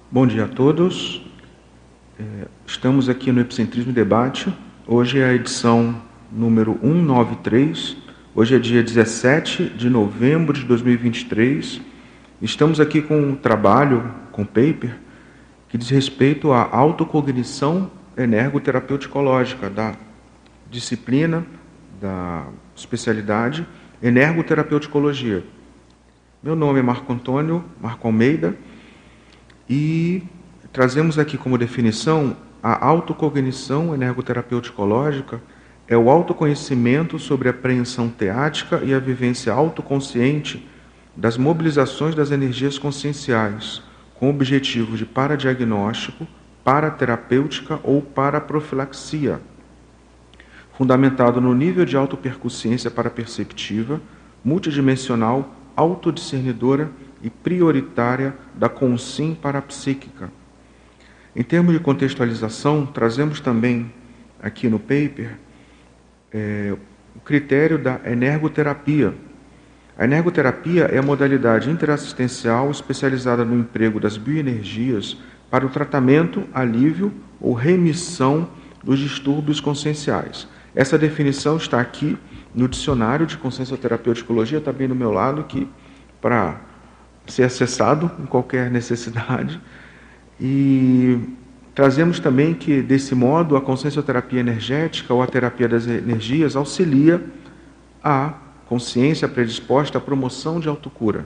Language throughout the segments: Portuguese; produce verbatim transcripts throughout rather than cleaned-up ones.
Bom dia a todos. É, estamos aqui no Epicentrismo Debate. Hoje é a edição número cento e noventa e três. Hoje é dia dezessete de novembro de dois mil e vinte e três. Estamos aqui com um trabalho, com um paper, que diz respeito à autocognição energoterapeuticologica, da disciplina, da especialidade energoterapeuticologia. Meu nome é Marco Antônio Marco Almeida e trazemos aqui como definição a autocognição energoterapeuticologica é o autoconhecimento sobre a apreensão teática e a vivência autoconsciente das mobilizações das energias conscienciais, com objetivo de paradiagnóstico, paraterapêutica ou paraprofilaxia, fundamentado no nível de autopercussiência paraperceptiva, multidimensional, autodiscernidora e prioritária da consim parapsíquica. Em termos de contextualização, trazemos também aqui no paper é, o critério da energoterapia. A energoterapia é a modalidade interassistencial especializada no emprego das bioenergias para o tratamento, alívio ou remissão dos distúrbios conscienciais. Essa definição está aqui no dicionário de consciencioterapeuticologia, está bem do meu lado, que para ser acessado em qualquer necessidade. E trazemos também que, desse modo, a consciencioterapia energética ou a terapia das energias auxilia a consciência predisposta à promoção de autocura.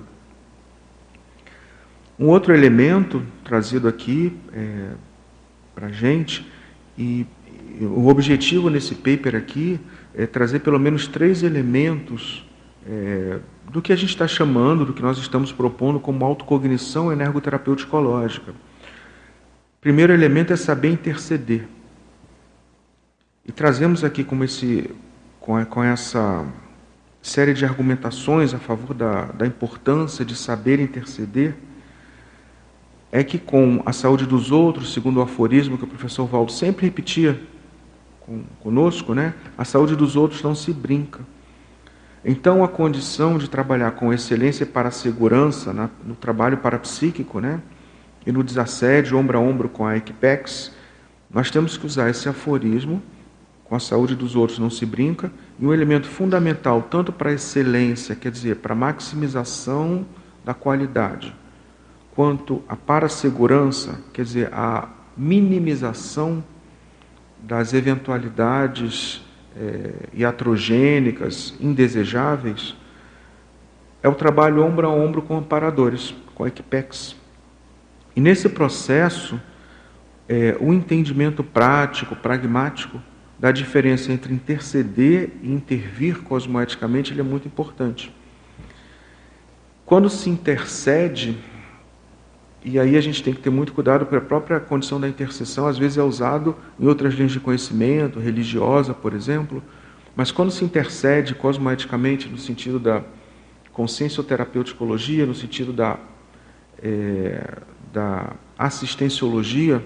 Um outro elemento trazido aqui é, para a gente, e o objetivo nesse paper aqui é trazer pelo menos três elementos é, do que a gente está chamando, do que nós estamos propondo como autocognição energoterapeuticologica. O primeiro elemento é saber interceder. E trazemos aqui como esse, com, com essa série de argumentações a favor da, da importância de saber interceder, é que com a saúde dos outros, segundo o aforismo que o professor Valdo sempre repetia com, conosco, né, a saúde dos outros não se brinca. Então, a condição de trabalhar com excelência para a segurança na, no trabalho parapsíquico, né, e no desassédio, ombro a ombro com a Equipex, nós temos que usar esse aforismo, com a saúde dos outros não se brinca, e um elemento fundamental, tanto para a excelência, quer dizer, para a maximização da qualidade, quanto a para a segurança, quer dizer, a minimização das eventualidades é, iatrogênicas, indesejáveis, é o trabalho ombro a ombro com amparadores, com a Equipex. E nesse processo, é, o entendimento prático, pragmático, da diferença entre interceder e intervir cosmoeticamente, ele é muito importante. Quando se intercede, e aí a gente tem que ter muito cuidado, porque a própria condição da intercessão às vezes é usado em outras linhas de conhecimento, religiosa, por exemplo, mas quando se intercede cosmoeticamente, no sentido da consciencioterapeuticologia, no sentido da, é, da assistenciologia,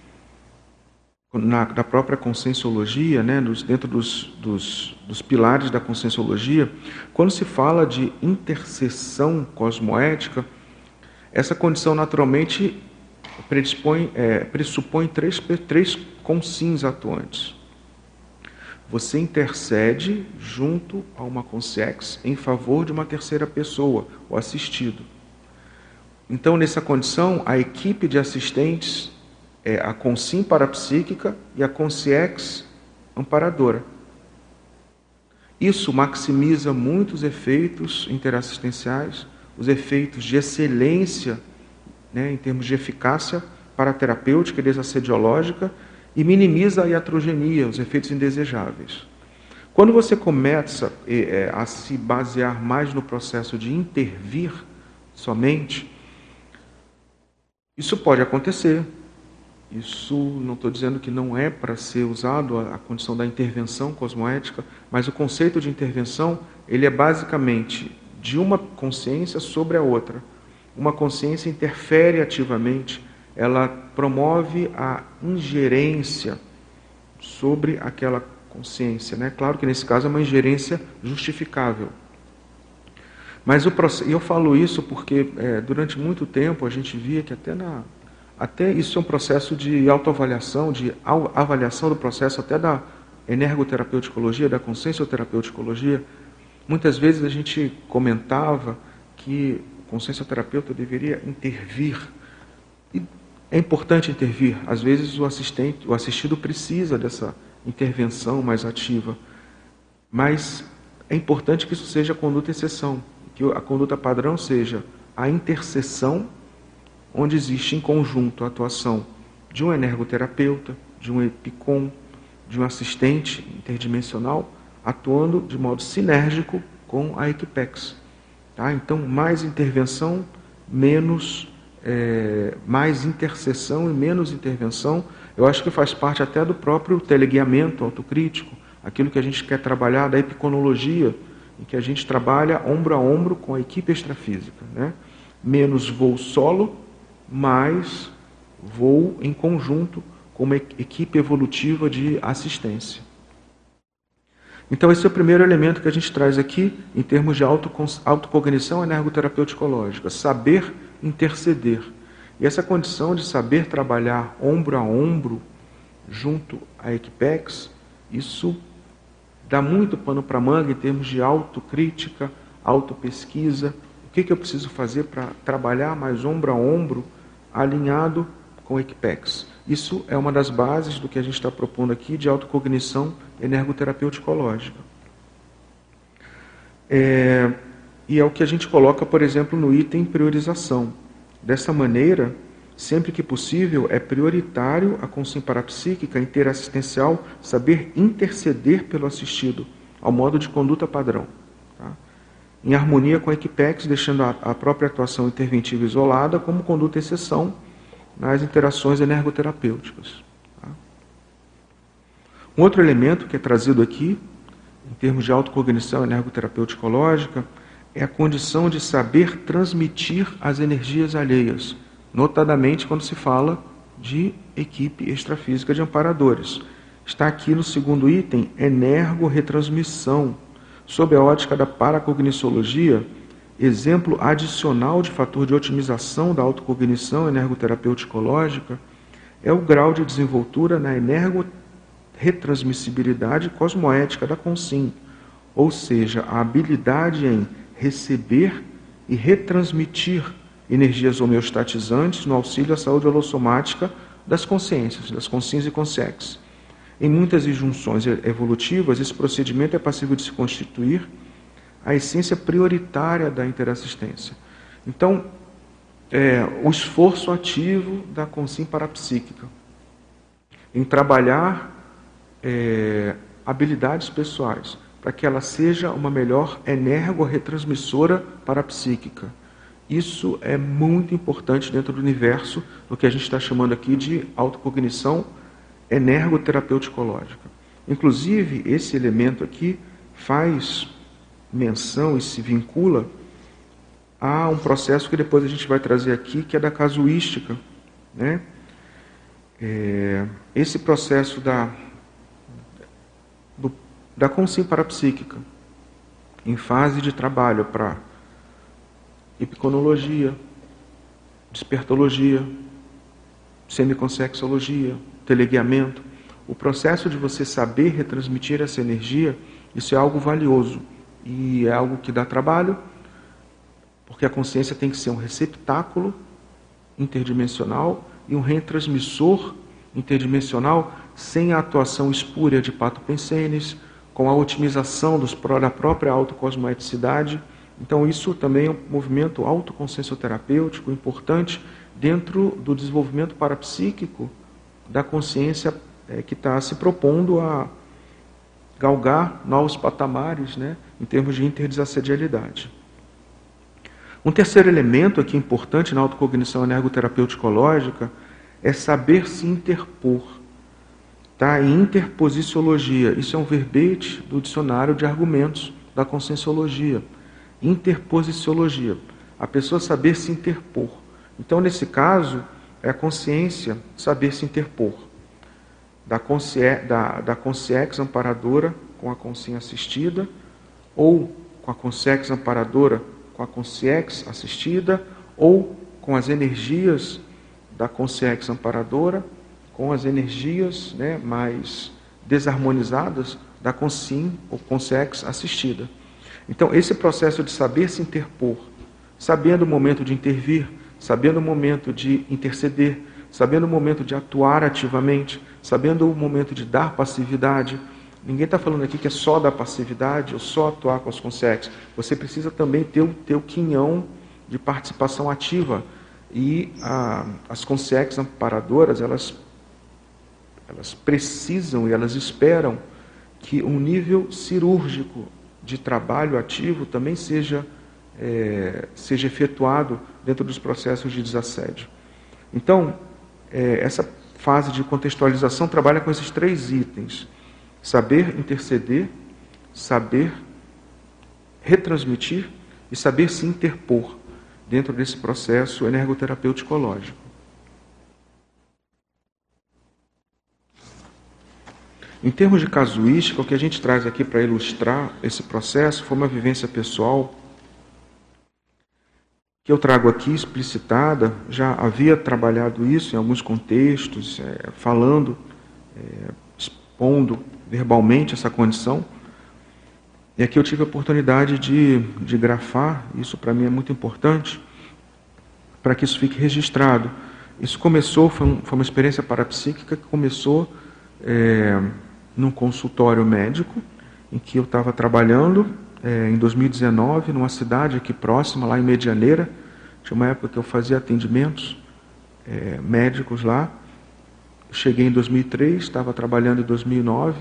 na, da própria conscienciologia, né, nos, dentro dos, dos, dos pilares da conscienciologia, quando se fala de intercessão cosmoética, essa condição naturalmente predispõe, é, pressupõe três, três consins atuantes. Você intercede junto a uma consciex em favor de uma terceira pessoa, o assistido. Então, nessa condição, a equipe de assistentes é a consim parapsíquica e a consciex amparadora. Isso maximiza muitos efeitos interassistenciais, os efeitos de excelência, né, em termos de eficácia paraterapêutica e desassediológica, e minimiza a iatrogenia, os efeitos indesejáveis. Quando você começa é, a se basear mais no processo de intervir somente, isso pode acontecer. Isso não estou dizendo que não é para ser usado a, a condição da intervenção cosmoética, mas o conceito de intervenção, ele é basicamente de uma consciência sobre a outra. Uma consciência interfere ativamente, ela promove a ingerência sobre aquela consciência, né? Claro que nesse caso é uma ingerência justificável. Mas o processo, e eu falo isso porque é, durante muito tempo a gente via que até na até isso é um processo de autoavaliação, de avaliação do processo até da energoterapeuticologia, da consciencioterapeuticologia. Muitas vezes a gente comentava que o consciencioterapeuta deveria intervir. E é importante intervir. Às vezes o assistente, o assistido precisa dessa intervenção mais ativa. Mas é importante que isso seja conduta exceção, que a conduta padrão seja a intercessão, onde existe em conjunto a atuação de um energoterapeuta, de um epicom, de um assistente interdimensional, atuando de modo sinérgico com a Equipex. Tá? Então, mais intervenção, menos, é, mais intercessão e menos intervenção. Eu acho que faz parte até do próprio teleguiamento autocrítico, aquilo que a gente quer trabalhar da epiconologia, em que a gente trabalha ombro a ombro com a equipe extrafísica. Né? Menos voo solo, mais voo em conjunto com uma equipe evolutiva de assistência. Então, esse é o primeiro elemento que a gente traz aqui, em termos de autocognição energoterapeuticologica, saber interceder. E essa condição de saber trabalhar ombro a ombro, junto à Equipex, isso dá muito pano para manga em termos de autocrítica, autopesquisa. O que, que eu preciso fazer para trabalhar mais ombro a ombro, alinhado com a Equipex? Isso é uma das bases do que a gente está propondo aqui de autocognição energoterapeuticologica. É, e é o que a gente coloca, por exemplo, no item priorização. Dessa maneira, sempre que possível, é prioritário a consciência parapsíquica interassistencial saber interceder pelo assistido, ao modo de conduta padrão. Tá? Em harmonia com a Equipex, deixando a, a própria atuação interventiva isolada como conduta exceção nas interações energoterapêuticas. Tá? Um outro elemento que é trazido aqui, em termos de autocognição energoterapeuticologica, é a condição de saber transmitir as energias alheias, notadamente quando se fala de equipe extrafísica de amparadores. Está aqui no segundo item, energorretransmissão, sob a ótica da paracogniciologia, exemplo adicional de fator de otimização da autocognição energoterapeuticologica é o grau de desenvoltura na energorretransmissibilidade cosmoética da Consim, ou seja, a habilidade em receber e retransmitir energias homeostatizantes no auxílio à saúde holossomática das consciências, das consciências e consciex. Em muitas injunções evolutivas, esse procedimento é passível de se constituir a essência prioritária da interassistência. Então, é, o esforço ativo da consciência parapsíquica em trabalhar é, habilidades pessoais para que ela seja uma melhor energorretransmissora parapsíquica. Isso é muito importante dentro do universo do que a gente está chamando aqui de autocognição energoterapeuticologica. Inclusive, esse elemento aqui faz menção e se vincula a um processo que depois a gente vai trazer aqui, que é da casuística. Né? É, esse processo da, do, da consciência parapsíquica, em fase de trabalho para epiconologia, despertologia, semiconsexologia, teleguiamento, o processo de você saber retransmitir essa energia, isso é algo valioso. E é algo que dá trabalho, porque a consciência tem que ser um receptáculo interdimensional e um retransmissor interdimensional sem a atuação espúria de pato pensenes, com a otimização dos, da própria autocosmoeticidade. Então isso também é um movimento autoconsciencioterapêutico importante dentro do desenvolvimento parapsíquico da consciência é, que está se propondo a galgar novos patamares, né, em termos de interdesassedialidade. Um terceiro elemento aqui importante na autocognição energoterapeuticologica é saber se interpor. Tá? Em interposiciologia, isso é um verbete do dicionário de argumentos da conscienciologia. Interposiciologia, a pessoa saber se interpor. Então, nesse caso, é a consciência saber se interpor. Da, conscie, da, da consciex amparadora com a consciência assistida, ou com a consciex amparadora com a consciex assistida, ou com as energias da consciência amparadora com as energias, né, mais desarmonizadas da consciência ou consciência assistida. Então, esse processo de saber se interpor, sabendo o momento de intervir, sabendo o momento de interceder, sabendo o momento de atuar ativamente, sabendo o momento de dar passividade. Ninguém está falando aqui que é só dar passividade ou só atuar com as consciências. Você precisa também ter o teu quinhão de participação ativa. E a, as consciências amparadoras, elas, elas precisam e elas esperam que um nível cirúrgico de trabalho ativo também seja, é, seja efetuado dentro dos processos de desassédio. Então, é, essa fase de contextualização trabalha com esses três itens: saber interceder, saber retransmitir e saber se interpor dentro desse processo energoterapêutico-lógico. Em termos de casuística, o que a gente traz aqui para ilustrar esse processo foi uma vivência pessoal que eu trago aqui explicitada. Já havia trabalhado isso em alguns contextos, é, falando, é, expondo verbalmente essa condição. E aqui eu tive a oportunidade de, de grafar, isso para mim é muito importante, para que isso fique registrado. Isso começou, foi, um, foi uma experiência parapsíquica que começou é, num consultório médico, em que eu estava trabalhando é, em dois mil e dezenove, numa cidade aqui próxima, lá em Medianeira. Tinha uma época que eu fazia atendimentos é, médicos lá. Cheguei em dois mil e três, estava trabalhando em dois mil e nove,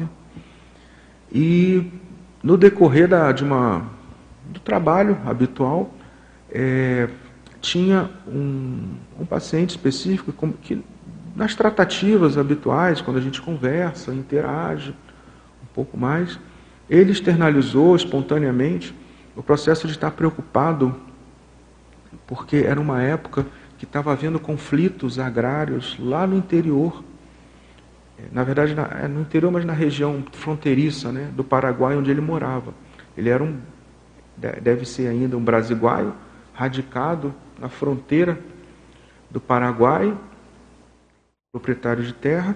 e no decorrer da, de uma, do trabalho habitual, é, tinha um, um paciente específico que, nas tratativas habituais, quando a gente conversa, interage um pouco mais, ele externalizou espontaneamente o processo de estar preocupado, porque era uma época que estava havendo conflitos agrários lá no interior, na verdade na, no interior, mas na região fronteiriça, né, do Paraguai, onde ele morava. Ele era um, deve ser ainda um brasiguaio, radicado na fronteira do Paraguai, proprietário de terra,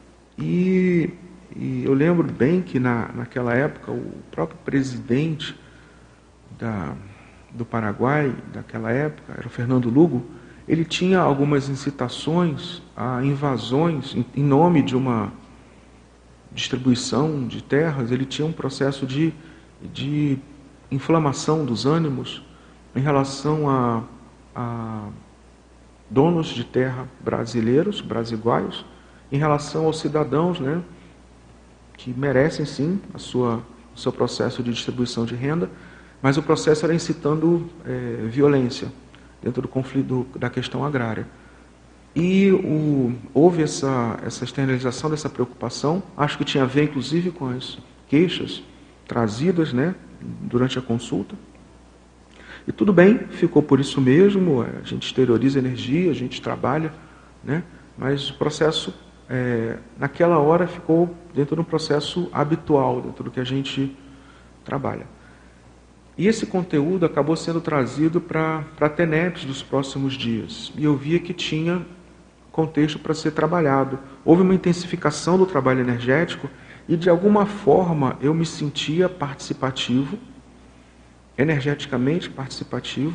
e, e eu lembro bem que na, naquela época o próprio presidente da, do Paraguai, daquela época, era o Fernando Lugo. Ele tinha algumas incitações a invasões em, em nome de uma distribuição de terras. Ele tinha um processo de, de inflamação dos ânimos em relação a, a donos de terra brasileiros, brasiguaios, em relação aos cidadãos, né, que merecem sim a sua, o seu processo de distribuição de renda, mas o processo era incitando é, violência dentro do conflito da questão agrária. E o, houve essa, essa externalização dessa preocupação, acho que tinha a ver inclusive com as queixas trazidas, né, durante a consulta. E tudo bem, ficou por isso mesmo, a gente exterioriza energia, a gente trabalha, né, mas o processo, é, naquela hora, ficou dentro de um processo habitual, dentro do que a gente trabalha. E esse conteúdo acabou sendo trazido para a TENEPS dos próximos dias. E eu via que tinha contexto para ser trabalhado. Houve uma intensificação do trabalho energético e, de alguma forma, eu me sentia participativo, energeticamente participativo,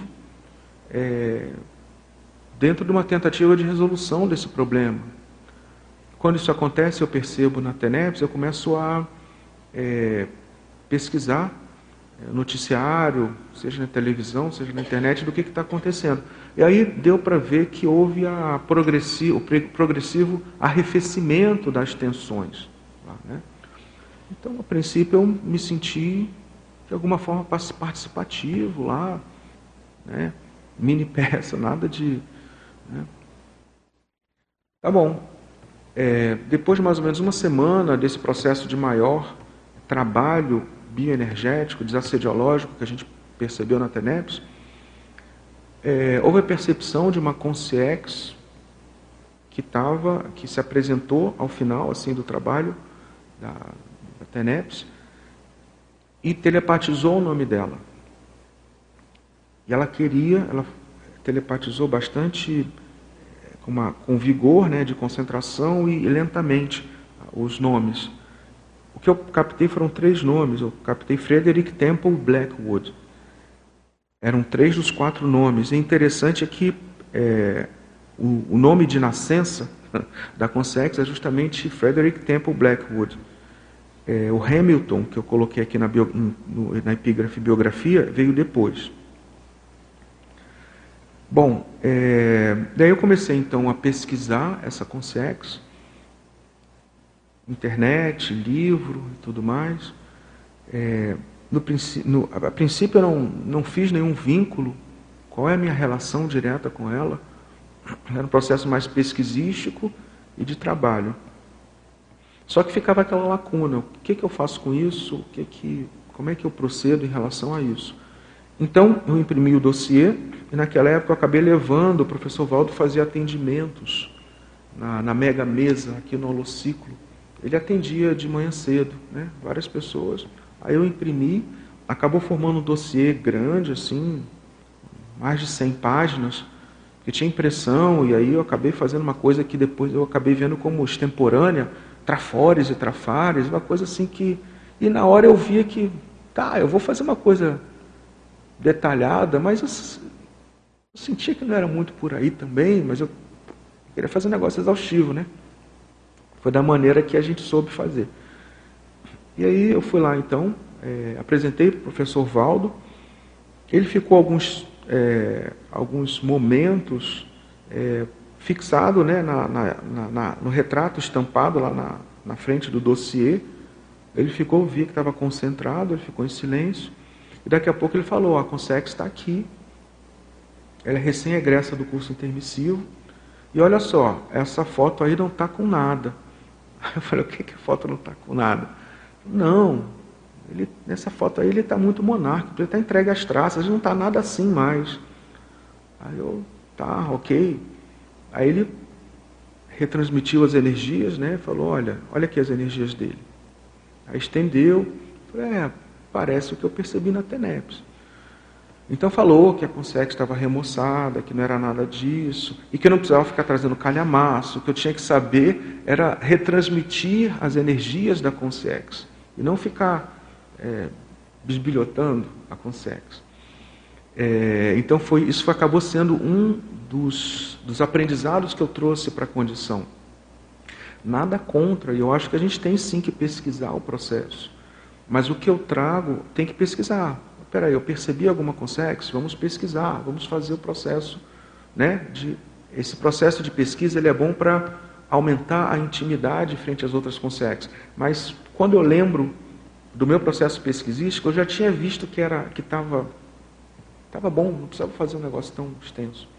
é, dentro de uma tentativa de resolução desse problema. Quando isso acontece, eu percebo na TENEPS, eu começo a é, pesquisar noticiário, seja na televisão, seja na internet, do que está acontecendo. E aí deu para ver que houve a progressivo, o progressivo arrefecimento das tensões. Né? Então, a princípio, eu me senti, de alguma forma, participativo lá, né? Mini peça, nada de... Né? Tá bom. É, depois de mais ou menos uma semana desse processo de maior trabalho bioenergético, desassediológico, que a gente percebeu na TENEPS, é, houve a percepção de uma consciência que estava, que se apresentou ao final assim do trabalho da, da TENEPS e telepatizou o nome dela. E ela queria, ela telepatizou bastante, uma, com vigor, né, de concentração e, e lentamente os nomes. O que eu captei foram três nomes. Eu captei Frederick Temple Blackwood. Eram três dos quatro nomes. E interessante é que é, o, o nome de nascença da Consex é justamente Frederick Temple Blackwood. É, o Hamilton, que eu coloquei aqui na, bio, no, na epígrafe biografia, veio depois. Bom, é, daí eu comecei então a pesquisar essa Consex, internet, livro e tudo mais. É, no, no, a princípio eu não, não fiz nenhum vínculo, qual é a minha relação direta com ela. Era um processo mais pesquisístico e de trabalho. Só que ficava aquela lacuna, o que, que eu faço com isso, o que que, como é que eu procedo em relação a isso. Então, eu imprimi o dossiê, e naquela época eu acabei levando, o professor Valdo fazia atendimentos na, na mega mesa, aqui no Holociclo. Ele atendia de manhã cedo, né, várias pessoas. Aí eu imprimi, acabou formando um dossiê grande, assim, mais de cem páginas, que tinha impressão, e aí eu acabei fazendo uma coisa que depois eu acabei vendo como extemporânea, trafores e trafares, uma coisa assim que... E na hora eu via que, tá, eu vou fazer uma coisa detalhada, mas eu, eu sentia que não era muito por aí também, mas eu queria fazer um negócio exaustivo, né? Foi da maneira que a gente soube fazer. E aí eu fui lá então, é, apresentei para o professor Valdo, ele ficou alguns, é, alguns momentos é, fixado, né, na, na, na, no retrato estampado lá na, na frente do dossiê. Ele ficou, via que estava concentrado, ele ficou em silêncio. E daqui a pouco ele falou, a Consex está aqui, ela é recém-egressa do curso intermissivo, e olha só, essa foto aí não está com nada. Aí eu falei, o que que a foto não está com nada? Não, ele, nessa foto aí ele está muito monárquico, ele está entregue às traças, não está nada assim mais. Aí eu, tá, ok. Aí ele retransmitiu as energias, né? Falou, olha, olha aqui as energias dele. Aí estendeu, falei, é, parece o que eu percebi na TENEPS. Então falou que a Consex estava remoçada, que não era nada disso, e que eu não precisava ficar trazendo calhamaço, que eu tinha que saber era retransmitir as energias da Consex, e não ficar é, bisbilhotando a Consex. É, então foi, isso acabou sendo um dos, dos aprendizados que eu trouxe para a condição. Nada contra, e eu acho que a gente tem sim que pesquisar o processo. Mas o que eu trago tem que pesquisar. Espera aí, eu percebi alguma Consex? Vamos pesquisar, vamos fazer o processo. Né, de, esse processo de pesquisa ele é bom para aumentar a intimidade frente às outras Consex. Mas quando eu lembro do meu processo pesquisístico, eu já tinha visto que era que estava estava bom, não precisava fazer um negócio tão extenso.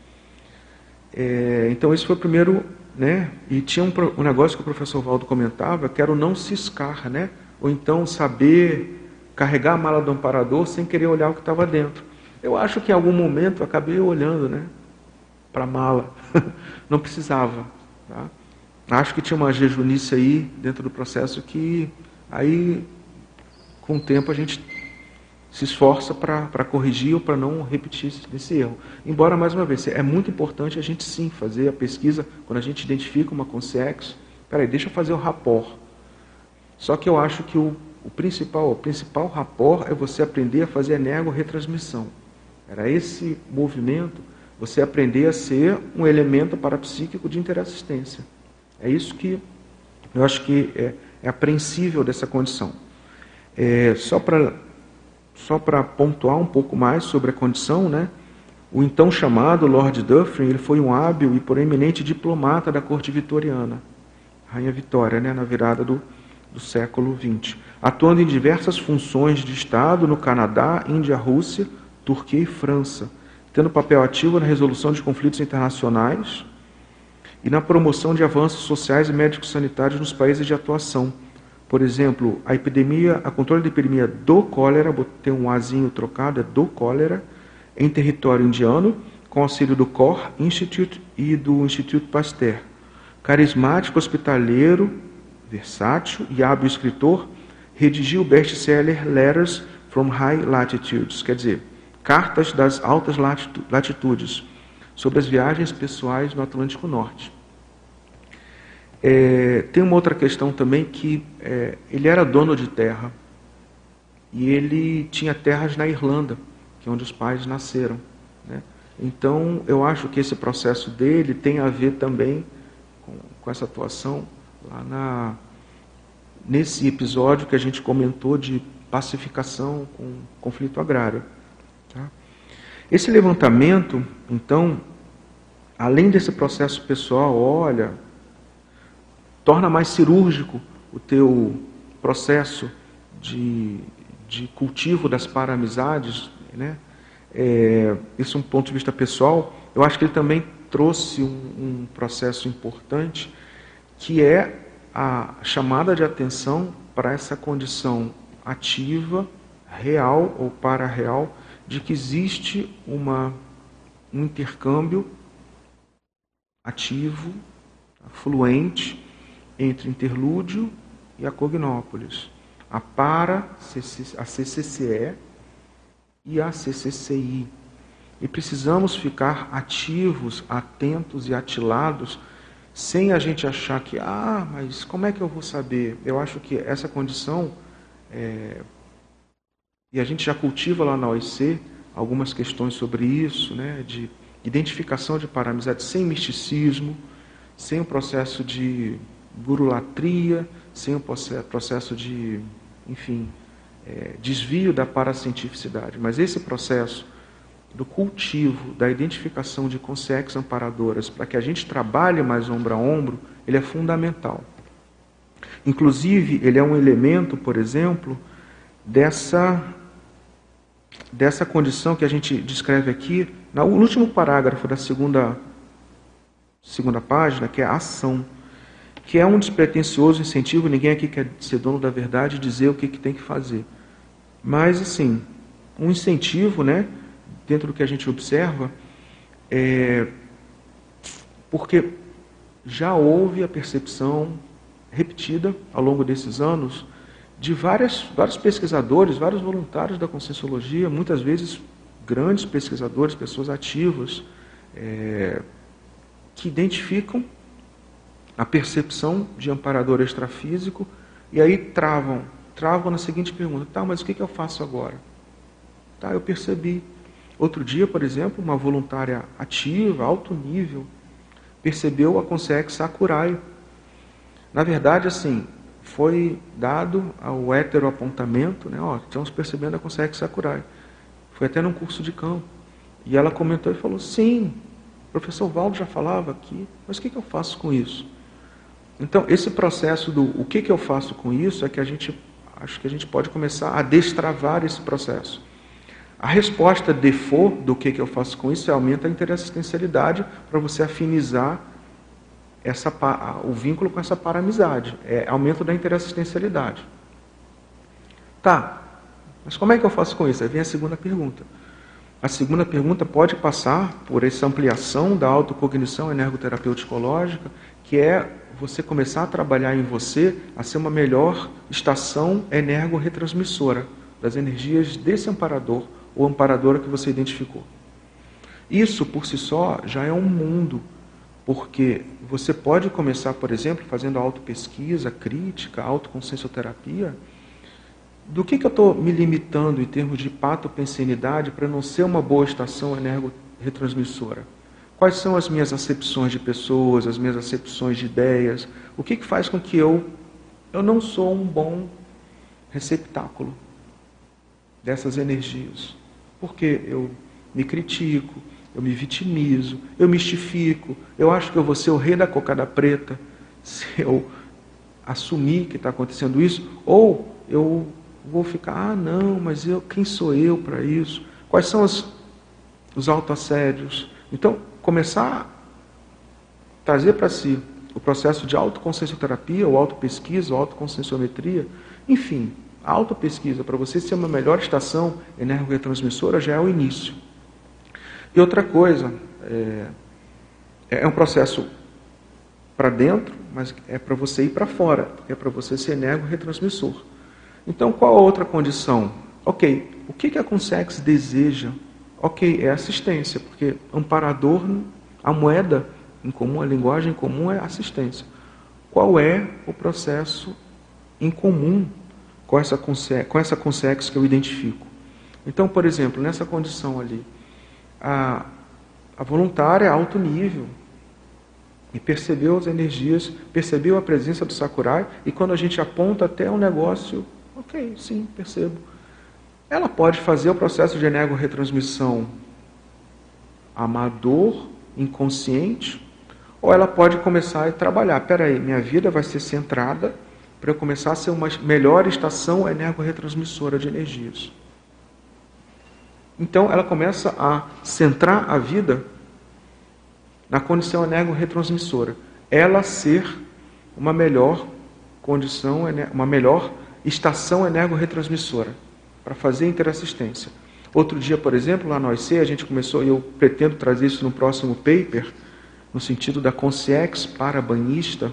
É, então esse foi o primeiro, né? E tinha um, um negócio que o professor Valdo comentava, que era o não ciscar, né? Ou então saber carregar a mala do amparador sem querer olhar o que estava dentro. Eu acho que em algum momento eu acabei olhando, né, para a mala. Não precisava. Tá? Acho que tinha uma jejunice aí dentro do processo que aí, com o tempo, a gente se esforça para corrigir ou para não repetir esse erro. Embora, mais uma vez, é muito importante a gente sim fazer a pesquisa, quando a gente identifica uma Consex, peraí, deixa eu fazer o rapport. Só que eu acho que o, o principal, o principal rapport é você aprender a fazer energo-retransmissão. Era esse movimento, você aprender a ser um elemento parapsíquico de interassistência. É isso que eu acho que é, é apreensível dessa condição. É, só para só para pontuar um pouco mais sobre a condição, né? O então chamado Lord Dufferin, ele foi um hábil e proeminente diplomata da corte vitoriana, Rainha Vitória, né? Na virada do, do século vinte, atuando em diversas funções de Estado no Canadá, Índia, Rússia, Turquia e França, tendo papel ativo na resolução de conflitos internacionais e na promoção de avanços sociais e médicos sanitários nos países de atuação. Por exemplo, a epidemia, a controle da epidemia do cólera, tem um azinho trocado, é do cólera, em território indiano, com auxílio do Koch Institute e do Instituto Pasteur. Carismático, hospitaleiro, versátil e hábil escritor, redigiu o best-seller Letters from High Latitudes, quer dizer, Cartas das Altas Latitudes, sobre as viagens pessoais no Atlântico Norte. É, tem uma outra questão também que é, ele era dono de terra e ele tinha terras na Irlanda, que é onde os pais nasceram, né? Então, eu acho que esse processo dele tem a ver também com, com essa atuação lá na, nesse episódio que a gente comentou de pacificação com conflito agrário. Tá? Esse levantamento, então, além desse processo pessoal, olha, torna mais cirúrgico o teu processo de, de cultivo das para-amizades, né? É, isso é um ponto de vista pessoal. Eu acho que ele também trouxe um, um processo importante, que é a chamada de atenção para essa condição ativa, real ou para-real, de que existe uma, um intercâmbio ativo, fluente, entre interlúdio e a Cognópolis, a para, a C C C E e a C C C I. E precisamos ficar ativos, atentos e atilados, sem a gente achar que, ah, mas como é que eu vou saber? Eu acho que essa condição, é, e a gente já cultiva lá na O I C algumas questões sobre isso, né, de identificação de para-amizade sem misticismo, sem o processo de gurulatria, sem o processo de, enfim, é, desvio da paracientificidade. Mas esse processo do cultivo, da identificação de consciências amparadoras, para que a gente trabalhe mais ombro a ombro, ele é fundamental. Inclusive, ele é um elemento, por exemplo, dessa, dessa condição que a gente descreve aqui, no último parágrafo da segunda, segunda página, que é a ação, que é um despretensioso incentivo, ninguém aqui quer ser dono da verdade e dizer o que, que tem que fazer. Mas, assim, um incentivo, né, dentro do que a gente observa, é, porque já houve a percepção repetida ao longo desses anos de várias, vários pesquisadores, vários voluntários da Conscienciologia, muitas vezes grandes pesquisadores, pessoas ativas, é, que identificam a percepção de amparador extrafísico e aí travam, travam na seguinte pergunta: tá, mas o que, que eu faço agora? Tá, eu percebi. Outro dia, por exemplo, uma voluntária ativa, alto nível, percebeu a Consex Sakurai. Na verdade, assim, foi dado ao heteroapontamento, né? Ó, estamos percebendo a Consex Sakurai. Foi até num curso de campo. E ela comentou e falou: sim, o professor Valdo já falava aqui, mas o que, que eu faço com isso? Então, esse processo do o que, que eu faço com isso é que a gente, acho que a gente pode começar a destravar esse processo. A resposta default do que, que eu faço com isso é aumenta a interassistencialidade para você afinizar essa, o vínculo com essa para-amizade. É aumento da interassistencialidade. Tá, mas como é que eu faço com isso? Aí vem a segunda pergunta. A segunda pergunta pode passar por essa ampliação da autocognição energoterapêutico-lógica, que é você começar a trabalhar em você a ser uma melhor estação energo-retransmissora das energias desse amparador ou amparadora que você identificou. Isso, por si só, já é um mundo, porque você pode começar, por exemplo, fazendo autopesquisa, crítica, autoconsciencioterapia. Do que, que eu estou me limitando em termos de patopensenidade para não ser uma boa estação energo-retransmissora? Quais são as minhas acepções de pessoas, as minhas acepções de ideias? O que, que faz com que eu, eu não sou um bom receptáculo dessas energias? Porque eu me critico, eu me vitimizo, eu mistifico, eu acho que eu vou ser o rei da cocada preta se eu assumir que está acontecendo isso, ou eu vou ficar, ah não, mas eu, quem sou eu para isso? Quais são as, os autoassédios? Então, começar a trazer para si o processo de autoconsciencioterapia, ou autopesquisa, ou autoconscienciometria, enfim, a autopesquisa para você ser uma melhor estação energo-retransmissora já é o início. E outra coisa, é, é um processo para dentro, mas é para você ir para fora, é para você ser energo-retransmissor. Então, qual a outra condição? Ok, o que, que a Consex deseja ok, é assistência, porque amparador, a moeda em comum, a linguagem em comum é assistência. Qual é o processo em comum com essa, com essa consex que eu identifico? Então, por exemplo, nessa condição ali, a, a voluntária é alto nível, e percebeu as energias, percebeu a presença do Sakurai, e quando a gente aponta até um negócio, ok, sim, percebo. Ela pode fazer o processo de energorretransmissão amador, inconsciente, ou ela pode começar a trabalhar. Espera aí, minha vida vai ser centrada para eu começar a ser uma melhor estação energorretransmissora de energias. Então, ela começa a centrar a vida na condição energorretransmissora. Ela ser uma melhor condição, uma melhor estação energorretransmissora para fazer interassistência. Outro dia, por exemplo, lá no O I C, a gente começou, e eu pretendo trazer isso no próximo paper, no sentido da consciex para banhista,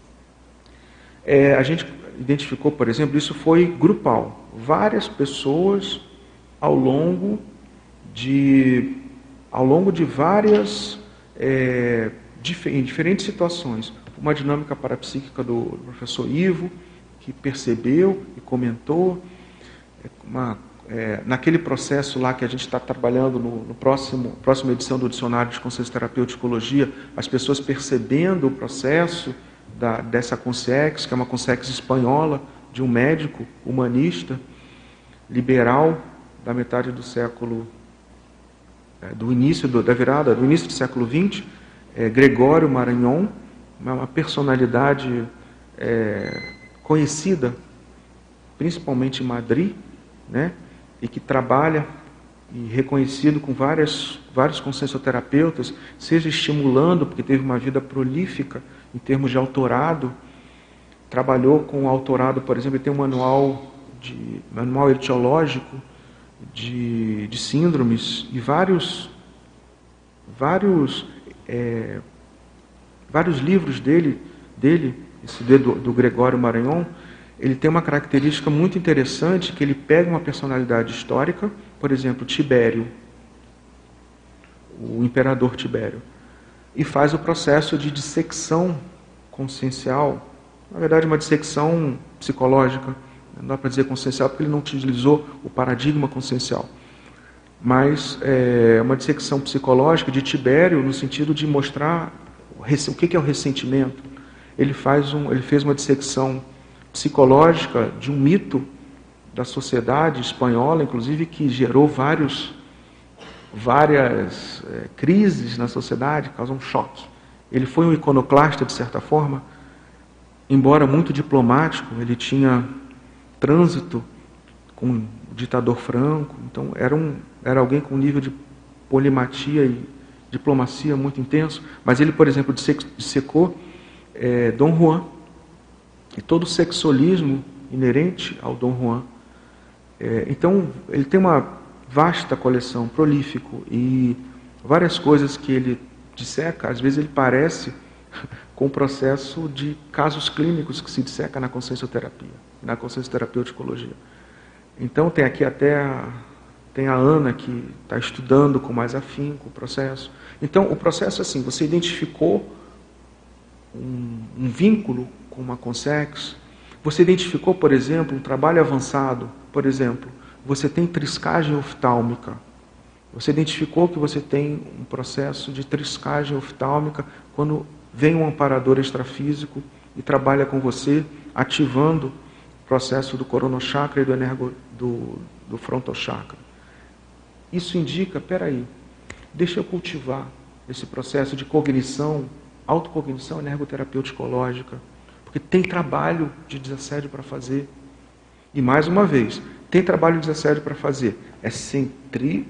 é, a gente identificou, por exemplo, isso foi grupal. Várias pessoas ao longo de, ao longo de várias, é, dif- em diferentes situações. Uma dinâmica parapsíquica do professor Ivo, que percebeu e comentou, uma, é, naquele processo lá que a gente está trabalhando no, no próximo próxima edição do Dicionário de Consciência Terapêutica e Psicologia, as pessoas percebendo o processo da, dessa consciex, que é uma consciex espanhola, de um médico humanista, liberal, da metade do século, é, do início do, da virada, do início do século vinte, é, Gregório Marañón, uma personalidade é, conhecida, principalmente em Madrid, né, e que trabalha e reconhecido com várias, vários consciencioterapeutas, seja estimulando, porque teve uma vida prolífica em termos de autorado, trabalhou com o autorado, por exemplo, ele tem um manual, de, manual etiológico de, de síndromes e vários, vários, é, vários livros dele, dele esse do, do Gregório Marañón. Ele tem uma característica muito interessante, que ele pega uma personalidade histórica, por exemplo, Tibério, o imperador Tibério, e faz o processo de dissecção consciencial, na verdade uma dissecção psicológica, não dá para dizer consciencial porque ele não utilizou o paradigma consciencial, mas é uma dissecção psicológica de Tibério no sentido de mostrar o que é o ressentimento. Ele, faz um, ele fez uma dissecção psicológica de um mito da sociedade espanhola, inclusive, que gerou vários, várias é, crises na sociedade, causou um choque. Ele foi um iconoclasta, de certa forma, embora muito diplomático, ele tinha trânsito com o ditador Franco, então era, um, era alguém com um nível de polimatia e diplomacia muito intenso, mas ele, por exemplo, dissecou é, Dom Juan, e todo o sexualismo inerente ao Dom Juan. É, então, ele tem uma vasta coleção, prolífico, e várias coisas que ele disseca, às vezes ele parece com o processo de casos clínicos que se disseca na consciencioterapia, na consciencioterapeuticologia. Então, tem aqui até a, tem a Ana, que está estudando com mais afinco o processo. Então, o processo é assim, você identificou um, um vínculo com uma consciex, você identificou, por exemplo, um trabalho avançado, por exemplo, você tem triscagem oftálmica, você identificou que você tem um processo de triscagem oftálmica quando vem um amparador extrafísico e trabalha com você, ativando o processo do coronochakra e do, energo, do, do frontochakra. Isso indica, peraí, deixa eu cultivar esse processo de cognição, autocognição energoterapêuticológica, porque tem trabalho de desassédio para fazer. E mais uma vez, tem trabalho de desassédio para fazer. É centrífugo,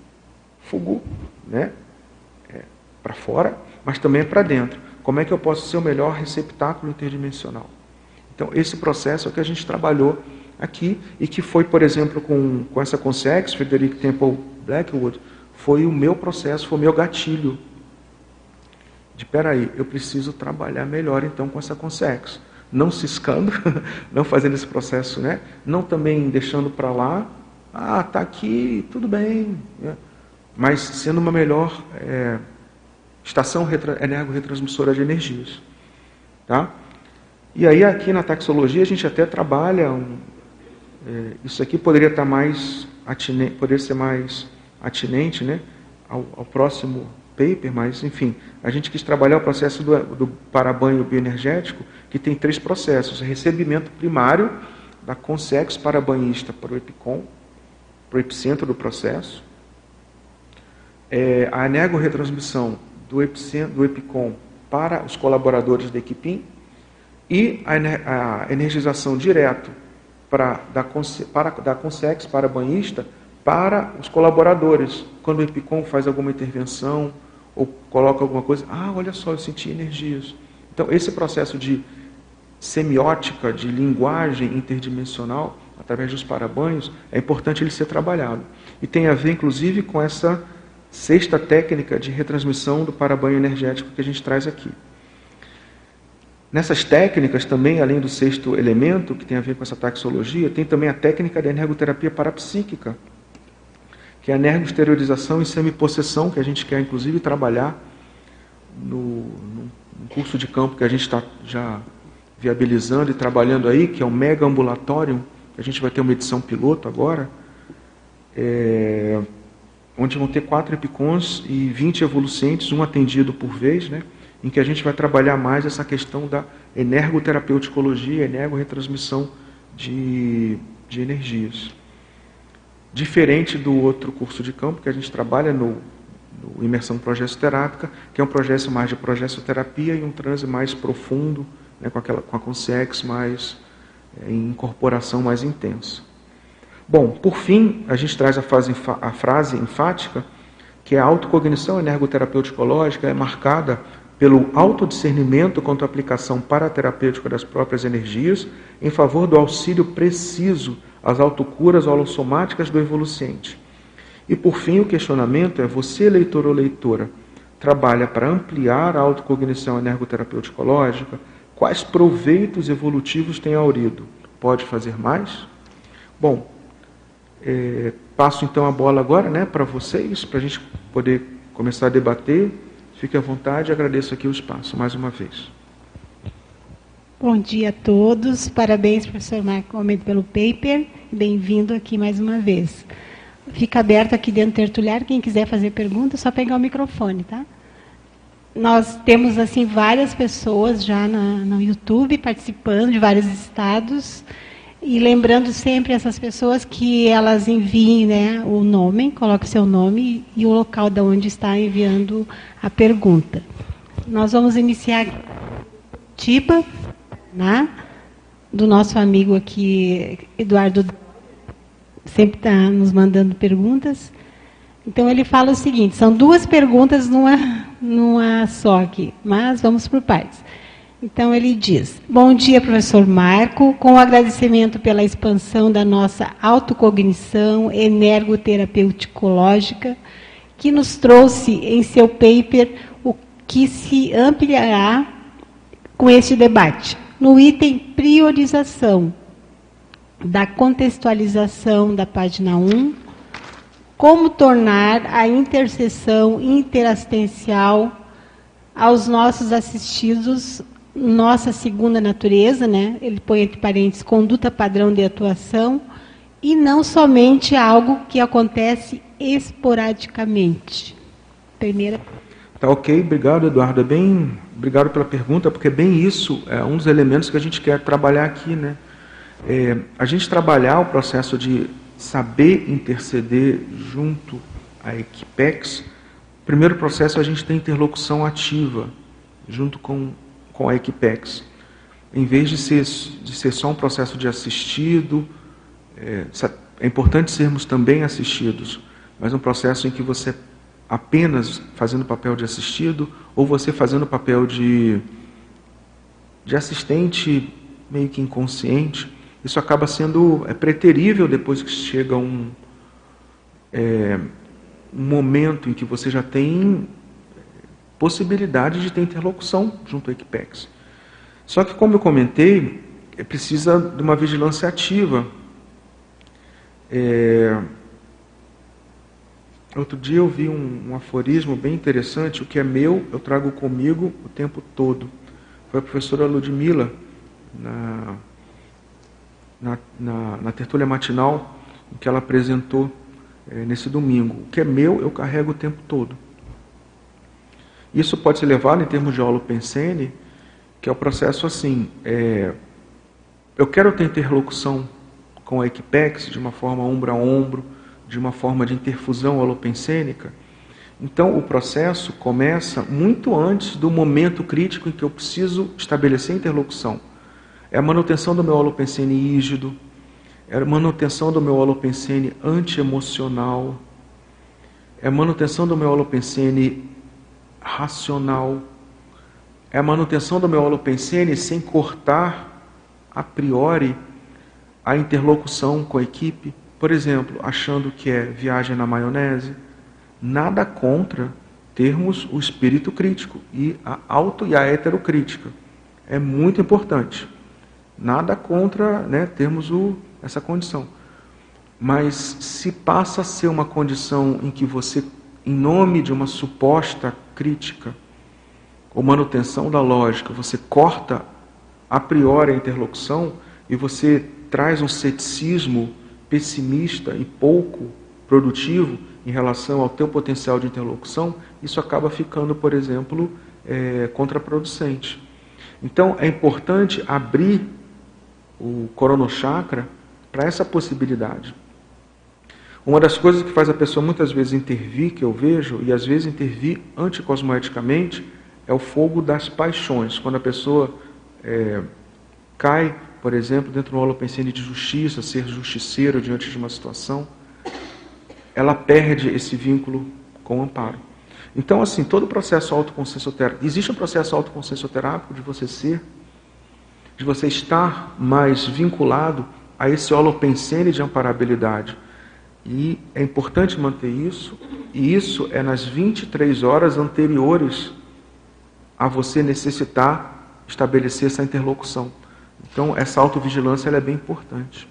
né? É para fora, mas também é para dentro. Como é que eu posso ser o melhor receptáculo interdimensional? Então, esse processo é o que a gente trabalhou aqui, e que foi, por exemplo, com, com essa consciex, Frederick Temple Blackwood, foi o meu processo, foi o meu gatilho. De, peraí, eu preciso trabalhar melhor então com essa consciex. Não ciscando, não fazendo esse processo, né? Não também deixando para lá, ah, está aqui, tudo bem. Né? mas sendo uma melhor é, estação energorretransmissora de energias. Tá? E aí aqui na taxologia a gente até trabalha, um, é, isso aqui poderia estar mais atinente, poderia ser mais atinente, né, ao, ao próximo paper, mas enfim, a gente quis trabalhar o processo do, do parabanho bioenergético, que tem três processos: recebimento primário da consex parabanhista para o EPICOM, para o epicentro do processo, é, a energorretransmissão do, epicentro, do EPICOM para os colaboradores da equipim e a, a energização direto para, da, para, da consex parabanhista para os colaboradores. Quando o EPICOM faz alguma intervenção ou coloca alguma coisa, ah, olha só, eu senti energias. Então, esse processo de semiótica, de linguagem interdimensional, através dos parabanhos, é importante ele ser trabalhado. E tem a ver, inclusive, com essa sexta técnica de retransmissão do parabanho energético que a gente traz aqui. Nessas técnicas também, além do sexto elemento, que tem a ver com essa taxologia, tem também a técnica da energoterapia parapsíquica, que é a energoexteriorização e semipossessão, que a gente quer, inclusive, trabalhar no, no curso de campo que a gente está já viabilizando e trabalhando aí, que é o Mega Ambulatorium, que a gente vai ter uma edição piloto agora, é, onde vão ter quatro EPICONs e vinte evolucentes, um atendido por vez, né, em que a gente vai trabalhar mais essa questão da energoterapeuticologia, energorretransmissão de, de energias. Diferente do outro curso de campo, que a gente trabalha no, no Imersão Progessoterápica, que é um processo mais de progessoterapia e um transe mais profundo, né, com, aquela, com a consex mais é, em incorporação mais intensa. Bom, por fim, a gente traz a, fase, a frase enfática, que é a autocognição energoterapeuticologica, é marcada pelo autodiscernimento quanto à aplicação paraterapêutica das próprias energias, em favor do auxílio preciso às autocuras holossomáticas do evoluciente. E, por fim, o questionamento é: você, leitor ou leitora, trabalha para ampliar a autocognição energoterapeuticologica? Quais proveitos evolutivos tem aurido? Pode fazer mais? Bom, é, passo então a bola agora, né, para vocês, para a gente poder começar a debater. Fique à vontade, agradeço aqui o espaço mais uma vez. Bom dia a todos, parabéns, professor Marco Almeida, pelo paper, bem-vindo aqui mais uma vez. Fica aberto aqui dentro do tertuliário, quem quiser fazer pergunta, é só pegar o microfone, tá? Nós temos, assim, várias pessoas já na, no YouTube participando, de vários estados, e lembrando sempre essas pessoas que elas enviem, né, o nome, coloque o seu nome e o local de onde está enviando a pergunta. Nós vamos iniciar Tiba, né, do nosso amigo aqui, Eduardo, sempre está nos mandando perguntas. Então, ele fala o seguinte, são duas perguntas numa, numa só aqui, mas vamos por partes. Então, ele diz: bom dia, professor Marco, com agradecimento pela expansão da nossa autocognição energoterapeuticologica, que nos trouxe em seu paper o que se ampliará com este debate. No item priorização da contextualização da página um, como tornar a intercessão interassistencial aos nossos assistidos nossa segunda natureza, né? Ele põe entre parênteses, conduta padrão de atuação, e não somente algo que acontece esporadicamente. Primeira. Tá ok, obrigado, Eduardo. É bem, obrigado pela pergunta, porque é bem isso, é um dos elementos que a gente quer trabalhar aqui, né? É, a gente trabalhar o processo de saber interceder junto à Equipex. O primeiro processo, a gente tem interlocução ativa junto com com a Equipex, em vez de ser, de ser só um processo de assistido. É, é importante sermos também assistidos, mas um processo em que você apenas fazendo o papel de assistido, ou você fazendo o papel de, de assistente meio que inconsciente, isso acaba sendo é, preterível depois que chega um, é, um momento em que você já tem possibilidade de ter interlocução junto à Equipex. Só que, como eu comentei, precisa de uma vigilância ativa. É, Outro dia eu vi um, um aforismo bem interessante: o que é meu, eu trago comigo o tempo todo. Foi a professora Ludmila, na, na, na, na tertúlia matinal, em que ela apresentou é, nesse domingo. O que é meu, eu carrego o tempo todo. Isso pode ser levado em termos de holopensene, que é o processo assim, é, eu quero ter interlocução com a Equipex de uma forma ombro a ombro, de uma forma de interfusão holopensênica. Então o processo começa muito antes do momento crítico em que eu preciso estabelecer interlocução. É a manutenção do meu holopensene rígido, é a manutenção do meu holopensene anti-emocional, é a manutenção do meu holopensene racional, é a manutenção do meu holopensene sem cortar a priori a interlocução com a equipe. Por exemplo, achando que é viagem na maionese. Nada contra termos o espírito crítico e a auto e a heterocrítica. É muito importante. Nada contra, né, termos o, essa condição. Mas se passa a ser uma condição em que você, em nome de uma suposta crítica ou manutenção da lógica, você corta a priori a interlocução e você traz um ceticismo pessimista e pouco produtivo em relação ao teu potencial de interlocução, isso acaba ficando, por exemplo, é, contraproducente. Então, é importante abrir o coronochakra para essa possibilidade. Uma das coisas que faz a pessoa muitas vezes intervir, que eu vejo, e às vezes intervir anticosmoeticamente, é o fogo das paixões. Quando a pessoa é, cai, por exemplo, dentro do holopensene de justiça, ser justiceiro diante de uma situação, ela perde esse vínculo com o amparo. Então, assim, todo o processo autoconsciencioterápico, existe um processo autoconsciencioterápico de você ser, de você estar mais vinculado a esse holopensene de amparabilidade. E é importante manter isso, e isso é nas vinte e três horas anteriores a você necessitar estabelecer essa interlocução. Então, essa autovigilância ela é bem importante.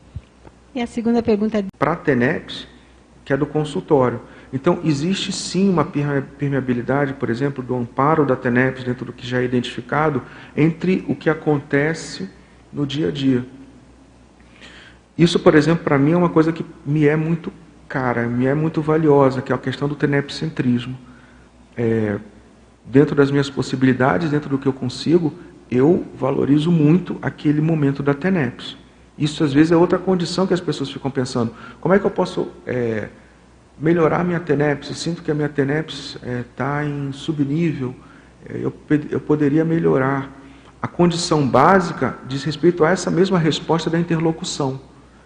E a segunda pergunta? Para a TENEPS, que é do consultório. Então, existe sim uma permeabilidade, por exemplo, do amparo da TENEPS, dentro do que já é identificado, entre o que acontece no dia a dia. Isso, por exemplo, para mim é uma coisa que me é muito cara, me é muito valiosa, que é a questão do tenepscentrismo. É, dentro das minhas possibilidades, dentro do que eu consigo, eu valorizo muito aquele momento da TENEPS. Isso, às vezes, é outra condição que as pessoas ficam pensando. Como é que eu posso é, melhorar a minha TENEPS? Eu sinto que a minha TENEPS está é, em subnível, é, eu, eu poderia melhorar. A condição básica diz respeito a essa mesma resposta da interlocução.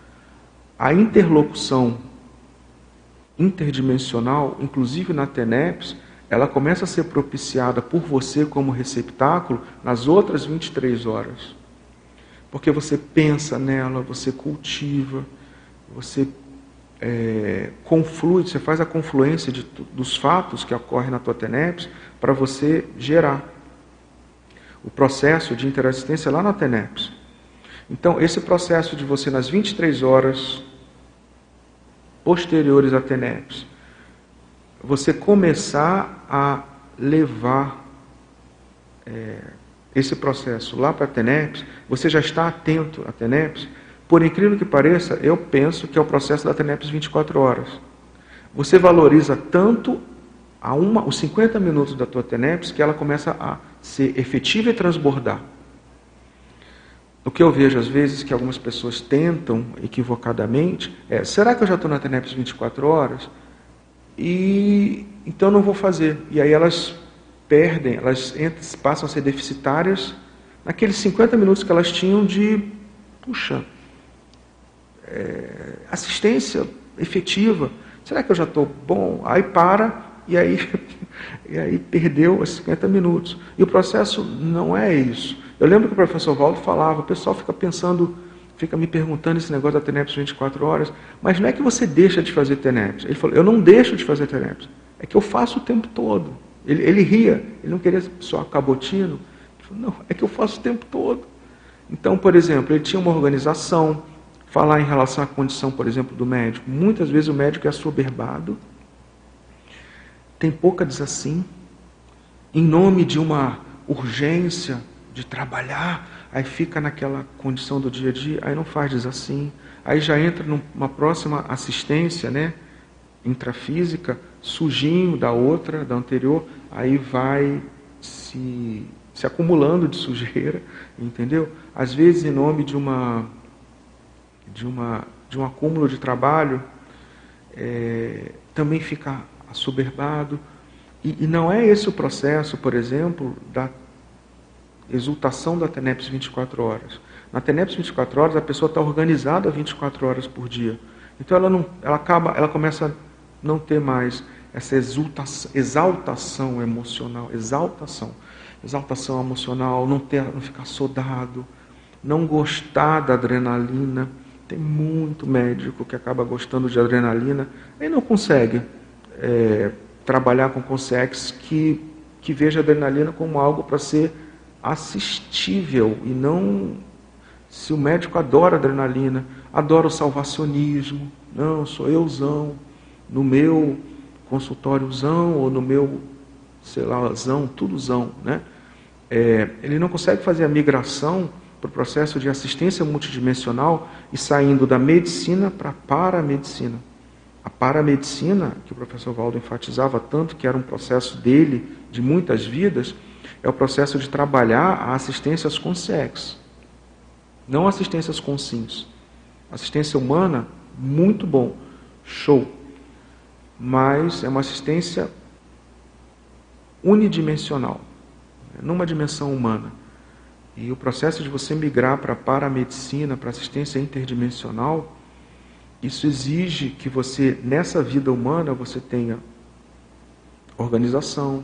A interlocução interdimensional, inclusive na TENEPS, ela começa a ser propiciada por você como receptáculo nas outras vinte e três horas. Porque você pensa nela, você cultiva, você é, conflui, você faz a confluência de, dos fatos que ocorrem na tua TENEPS para você gerar o processo de interassistência lá na TENEPS. Então, esse processo de você, nas vinte e três horas posteriores à TENEPS, você começar a levar é, esse processo lá para a TENEPS, você já está atento à TENEPS. Por incrível que pareça, eu penso que é o processo da TENEPS vinte e quatro horas. Você valoriza tanto a uma, os cinquenta minutos da tua TENEPS que ela começa a ser efetiva e transbordar. O que eu vejo às vezes que algumas pessoas tentam equivocadamente é: será que eu já estou na TENEPS vinte e quatro horas? E então não vou fazer. E aí elas perdem, elas entram, passam a ser deficitárias naqueles cinquenta minutos que elas tinham de, puxa, é, assistência efetiva. Será que eu já estou bom? Aí para, e aí, e aí perdeu os cinquenta minutos. E o processo não é isso. Eu lembro que o professor Valdo falava, o pessoal fica pensando, fica me perguntando esse negócio da TENEPS vinte e quatro horas, mas não é que você deixa de fazer TENEPS. Ele falou, eu não deixo de fazer TENEPS, é que eu faço o tempo todo. Ele, ele ria, ele não queria só cabotino. Ele falou, não, é que eu faço o tempo todo. Então, por exemplo, ele tinha uma organização, falar em relação à condição, por exemplo, do médico. Muitas vezes o médico é assoberbado, tem pouca diz assim, em nome de uma urgência de trabalhar, aí fica naquela condição do dia a dia, aí não faz diz assim, aí já entra numa próxima assistência, né, intrafísica, sujinho da outra, da anterior, aí vai se, se acumulando de sujeira, entendeu? Às vezes em nome de uma de uma de um acúmulo de trabalho, é, também fica assoberbado. E, e não é esse o processo, por exemplo, da exultação da TENEPS vinte e quatro horas. Na TENEPS vinte e quatro horas, a pessoa está organizada vinte e quatro horas por dia. Então ela, não, ela, acaba, ela começa a não ter mais essa exultação, exaltação emocional, exaltação, exaltação emocional, não, ter, não ficar sodado, não gostar da adrenalina. Tem muito médico que acaba gostando de adrenalina e não consegue é, trabalhar com consex que, que veja a adrenalina como algo para ser assistível e não... Se o médico adora adrenalina, adora o salvacionismo, não, sou euzão, no meu consultóriozão ou no meu, sei lá, zão, tudozão, né? É, ele não consegue fazer a migração para o processo de assistência multidimensional e saindo da medicina para a paramedicina. A paramedicina, que o professor Valdo enfatizava tanto que era um processo dele, de muitas vidas, é o processo de trabalhar a assistências com sexo, não assistências com sims. Assistência humana, muito bom, show, mas é uma assistência unidimensional, numa dimensão humana. E o processo de você migrar para a paramedicina, para assistência interdimensional, isso exige que você, nessa vida humana, você tenha organização,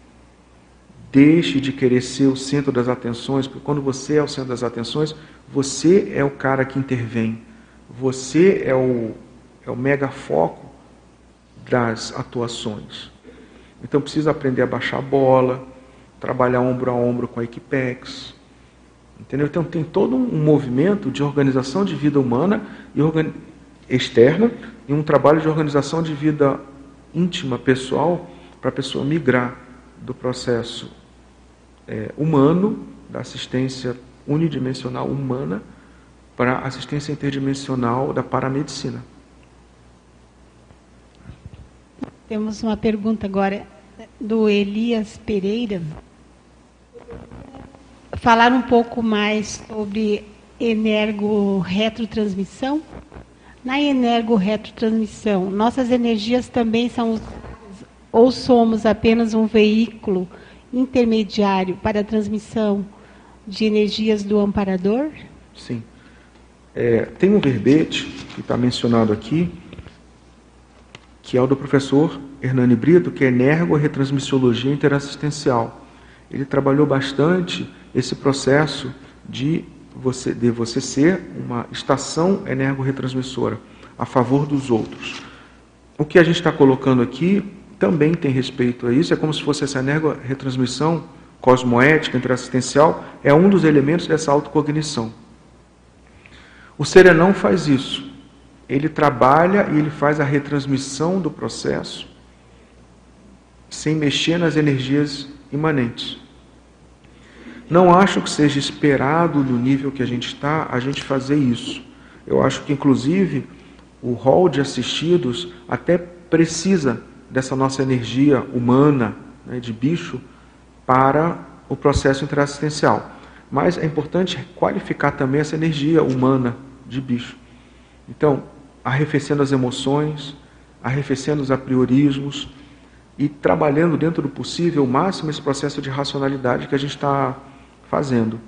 deixe de querer ser o centro das atenções, porque quando você é o centro das atenções, você é o cara que intervém, você é o, é o megafoco das atuações. Então precisa aprender a baixar a bola, trabalhar ombro a ombro com a Equipex, entendeu? Então tem todo um movimento de organização de vida humana e organ... externa e um trabalho de organização de vida íntima, pessoal, para a pessoa migrar do processo é, humano, da assistência unidimensional humana, para a assistência interdimensional da paramedicina. Temos uma pergunta agora do Elias Pereira. Falar um pouco mais sobre energorretrotransmissão. Na energorretrotransmissão, nossas energias também são, ou somos apenas um veículo intermediário para a transmissão de energias do amparador? Sim. É, tem um verbete que está mencionado aqui, que é o do professor Hernani Brito, que é Energorretransmissiologia Interassistencial. Ele trabalhou bastante esse processo de você, de você ser uma estação energorretransmissora a favor dos outros. O que a gente está colocando aqui também tem respeito a isso, é como se fosse essa energorretransmissão cosmoética, interassistencial, é um dos elementos dessa autocognição. O Serenão faz isso. Ele trabalha e ele faz a retransmissão do processo sem mexer nas energias imanentes. Não acho que seja esperado no nível que a gente está, a gente fazer isso. Eu acho que, inclusive, o rol de assistidos até precisa dessa nossa energia humana, né, de bicho, para o processo interassistencial. Mas é importante qualificar também essa energia humana de bicho. Então, arrefecendo as emoções, arrefecendo os apriorismos e trabalhando dentro do possível o máximo esse processo de racionalidade que a gente está fazendo.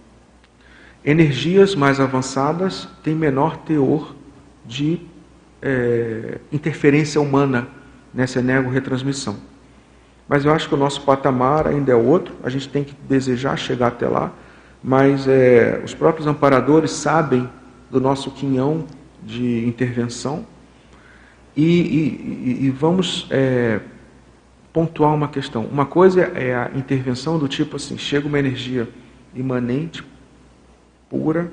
Energias mais avançadas têm menor teor de é, interferência humana nessa energorretransmissão. Mas eu acho que o nosso patamar ainda é outro, a gente tem que desejar chegar até lá, mas é, os próprios amparadores sabem do nosso quinhão de intervenção e, e, e vamos é, pontuar uma questão. Uma coisa é a intervenção do tipo assim, chega uma energia imanente, pura,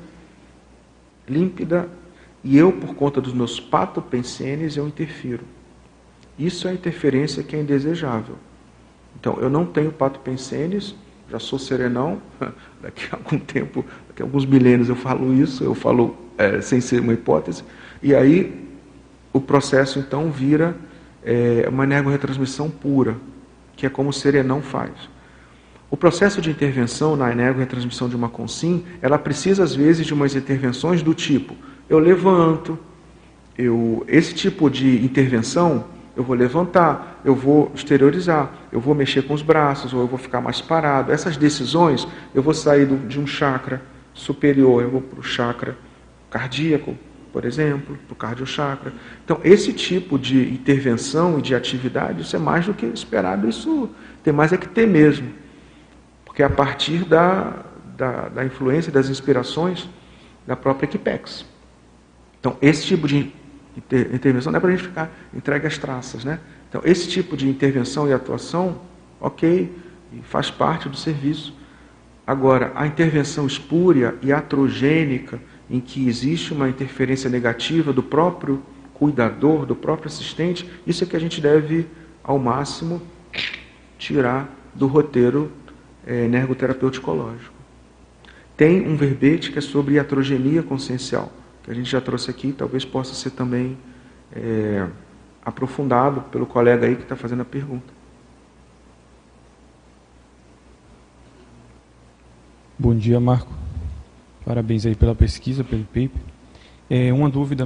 límpida, e eu, por conta dos meus patopensenes, eu interfiro. Isso é a interferência que é indesejável. Então, eu não tenho patopensênis, já sou serenão, daqui a algum tempo, daqui a alguns milênios eu falo isso, eu falo é, sem ser uma hipótese, e aí o processo então vira é, uma energorretransmissão pura, que é como o serenão faz. O processo de intervenção na energorretransmissão de uma consim, ela precisa às vezes de umas intervenções do tipo, eu levanto, eu, esse tipo de intervenção, eu vou levantar, eu vou exteriorizar, eu vou mexer com os braços, ou eu vou ficar mais parado. Essas decisões, eu vou sair do, de um chakra superior, eu vou para o chakra cardíaco, por exemplo, para o cardiochakra. Então, esse tipo de intervenção e de atividade, isso é mais do que esperado, isso tem mais é que ter mesmo. Porque é a partir da, da, da influência, das inspirações da própria Equipex. Então, esse tipo de inter, intervenção não é para a gente ficar entregue às traças, né? Então, esse tipo de intervenção e atuação, ok, faz parte do serviço. Agora, a intervenção espúria e atrogênica, em que existe uma interferência negativa do próprio cuidador, do próprio assistente, isso é que a gente deve, ao máximo, tirar do roteiro é, energoterapêutico-lógico. Tem um verbete que é sobre iatrogenia consciencial, que a gente já trouxe aqui, talvez possa ser também é, aprofundado pelo colega aí que está fazendo a pergunta. Bom dia, Marco. Parabéns aí pela pesquisa, pelo paper. É uma dúvida,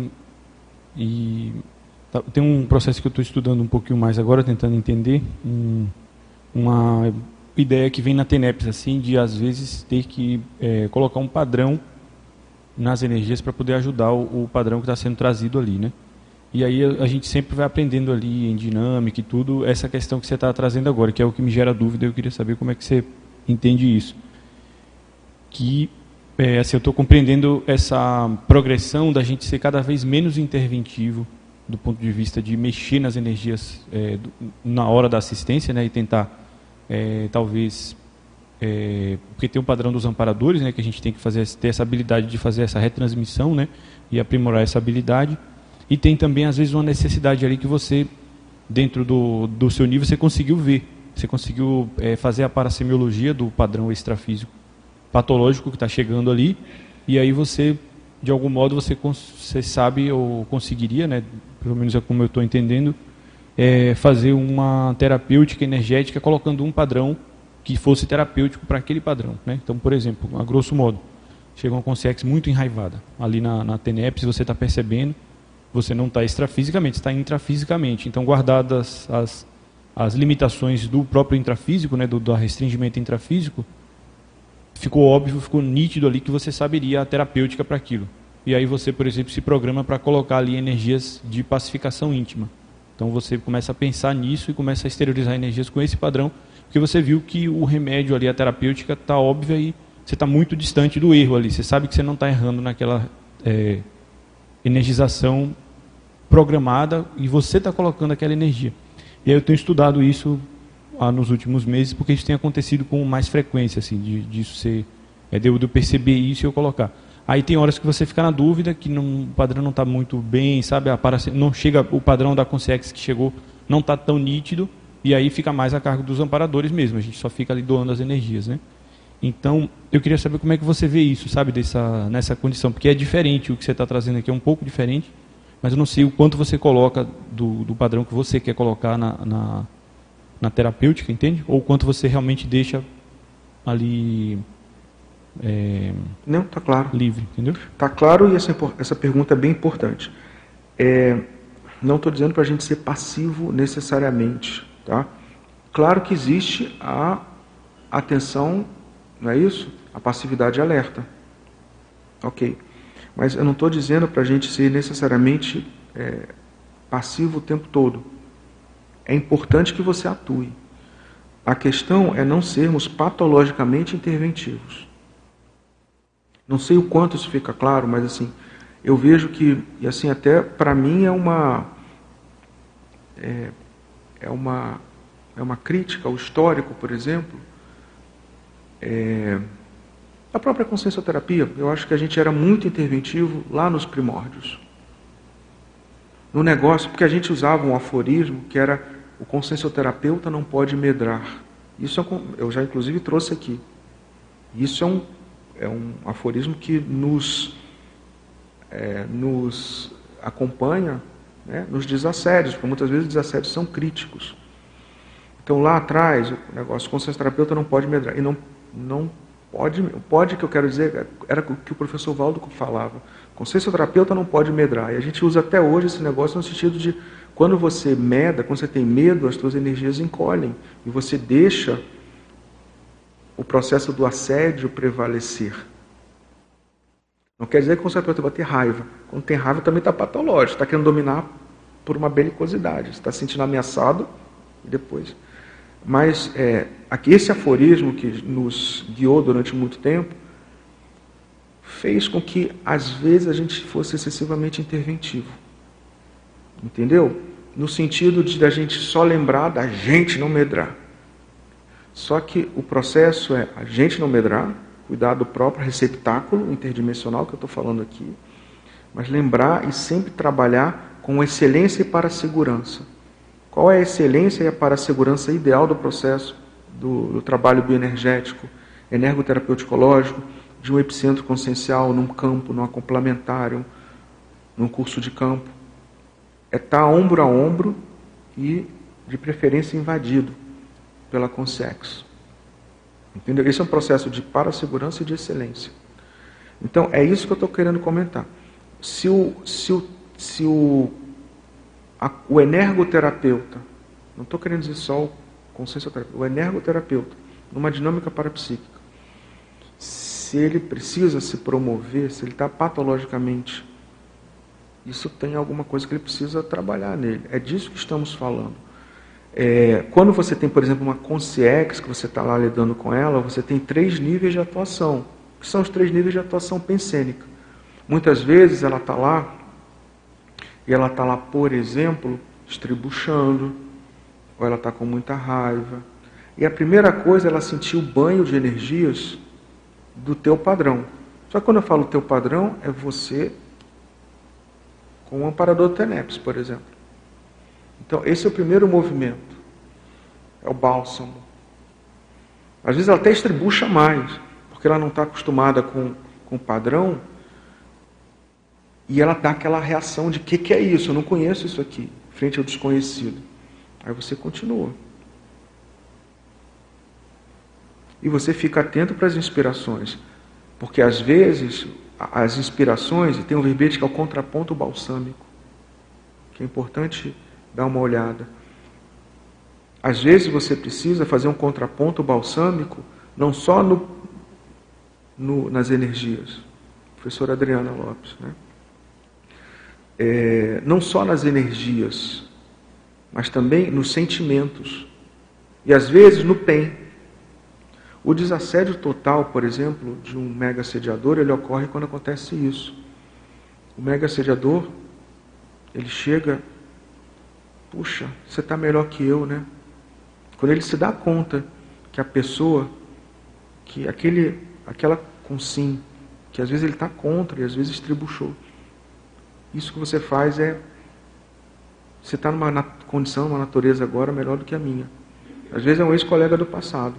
e tá, tem um processo que eu estou estudando um pouquinho mais agora, tentando entender, um, uma ideia que vem na TENEPS, assim, de às vezes ter que é, colocar um padrão nas energias para poder ajudar o, o padrão que está sendo trazido ali, né? E aí a, a gente sempre vai aprendendo ali em dinâmica e tudo, essa questão que você está trazendo agora, que é o que me gera dúvida, eu queria saber como é que você entende isso. Que, é, assim, eu estou compreendendo essa progressão da gente ser cada vez menos interventivo do ponto de vista de mexer nas energias é, do, na hora da assistência, né, e tentar, é, talvez, é, porque tem um padrão dos amparadores, né, que a gente tem que fazer, ter essa habilidade de fazer essa retransmissão, né, e aprimorar essa habilidade, e tem também, às vezes, uma necessidade ali que você, dentro do, do seu nível, você conseguiu ver, você conseguiu é, fazer a parasemiologia do padrão extrafísico patológico que está chegando ali, e aí você, de algum modo, você, você sabe ou conseguiria, né, pelo menos é como eu estou entendendo, é, fazer uma terapêutica energética colocando um padrão que fosse terapêutico para aquele padrão, né? Então, por exemplo, a grosso modo, chega uma consciência muito enraivada, ali na, na TENEPS você está percebendo, você não está extrafisicamente, está intrafisicamente, então guardadas as, as limitações do próprio intrafísico, né, do, do restringimento intrafísico, ficou óbvio, ficou nítido ali que você saberia a terapêutica para aquilo. E aí você, por exemplo, se programa para colocar ali energias de pacificação íntima. Então você começa a pensar nisso e começa a exteriorizar energias com esse padrão, porque você viu que o remédio ali, a terapêutica, está óbvia e você está muito distante do erro ali. Você sabe que você não está errando naquela é, energização programada e você está colocando aquela energia. E aí eu tenho estudado isso ah, nos últimos meses, porque isso tem acontecido com mais frequência, assim, de, de isso ser, é, de eu, de eu perceber isso e eu colocar. Aí tem horas que você fica na dúvida, que não, o padrão não está muito bem, sabe? A para, não chega, o padrão da consciência que chegou não está tão nítido, e aí fica mais a cargo dos amparadores mesmo, a gente só fica ali doando as energias, né? Então, eu queria saber como é que você vê isso, sabe, dessa, nessa condição, porque é diferente, o que você está trazendo aqui é um pouco diferente, mas eu não sei o quanto você coloca do, do padrão que você quer colocar na, na, na terapêutica, entende? Ou o quanto você realmente deixa ali... É, não, está claro. Livre, entendeu? Está claro, e essa, essa pergunta é bem importante. É, não estou dizendo para a gente ser passivo necessariamente, tá? Claro que existe a atenção, não é isso? A passividade alerta. Ok. Mas eu não estou dizendo para a gente ser necessariamente é, passivo o tempo todo. É importante que você atue. A questão é não sermos patologicamente interventivos. Não sei o quanto isso fica claro, mas assim, eu vejo que, e assim, até para mim é uma, é, é uma, é uma crítica ao histórico, por exemplo, é, a própria consciencioterapia. Eu acho que a gente era muito interventivo lá nos primórdios. no negócio, porque a gente usava um aforismo que era: o consciencioterapeuta não pode medrar. Isso é um, eu já inclusive trouxe aqui. Isso é um, é um aforismo que nos, é, nos acompanha, né, nos desassédios, porque muitas vezes os desassédios são críticos. Então lá atrás, o negócio, o consciencioterapeuta não pode medrar. E não, não pode, pode que eu quero dizer, era o que o professor Valdo falava. O consciencioterapeuta não pode medrar. E a gente usa até hoje esse negócio no sentido de, quando você meda, quando você tem medo, as suas energias encolhem. E você deixa o processo do assédio prevalecer. Não quer dizer que o consciencioterapeuta vai ter raiva. Quando tem raiva também está patológico, está querendo dominar por uma belicosidade. Você está se sentindo ameaçado e depois... Mas é, aqui, esse aforismo que nos guiou durante muito tempo fez com que, às vezes, a gente fosse excessivamente interventivo. Entendeu? No sentido de a gente só lembrar da gente não medrar. Só que o processo é a gente não medrar, cuidar do próprio receptáculo interdimensional que eu estou falando aqui, mas lembrar e sempre trabalhar com excelência e para a segurança. Qual é a excelência e a para a segurança ideal do processo do, do trabalho bioenergético, energoterapêutico-lógico, de um epicentro consciencial, num campo, num complementário, num curso de campo? É estar ombro a ombro e, de preferência, invadido pela consciência. Entendeu? Esse é um processo de para-segurança e de excelência. Então, é isso que eu estou querendo comentar. Se o, se o, se o, a, o energoterapeuta, não estou querendo dizer só o consciencioterapeuta, o energoterapeuta, numa dinâmica parapsíquica, se ele precisa se promover, se ele está patologicamente, isso tem alguma coisa que ele precisa trabalhar nele. É disso que estamos falando. É, quando você tem, por exemplo, uma consciência que você está lá lidando com ela, você tem três níveis de atuação. O que são os três níveis de atuação pensênica? Muitas vezes ela está lá, e ela está lá, por exemplo, estribuchando, ou ela está com muita raiva. E a primeira coisa é ela sentir o banho de energias do teu padrão. Só que quando eu falo teu padrão, é você com o amparador do TENEPS, por exemplo. Então, esse é o primeiro movimento. É o bálsamo. Às vezes ela até estribucha mais, porque ela não está acostumada com, com o padrão, e ela dá aquela reação de: o que, que é isso? Eu não conheço isso aqui, frente ao desconhecido. Aí você continua. E você fica atento para as inspirações, porque às vezes as inspirações, e tem um verbete que é o contraponto balsâmico, que é importante dar uma olhada. Às vezes você precisa fazer um contraponto balsâmico, não só no, no, nas energias, professora Adriana Lopes, né? É, não só nas energias, mas também nos sentimentos, e às vezes no P E M. O desassédio total, por exemplo, de um mega assediador, ele ocorre quando acontece isso. O mega assediador, ele chega: puxa, você está melhor que eu, né? Quando ele se dá conta que a pessoa, que aquele, aquela consim, que às vezes ele está contra e às vezes estribuchou, isso que você faz é, você está numa condição, numa natureza agora melhor do que a minha. Às vezes é um ex-colega do passado.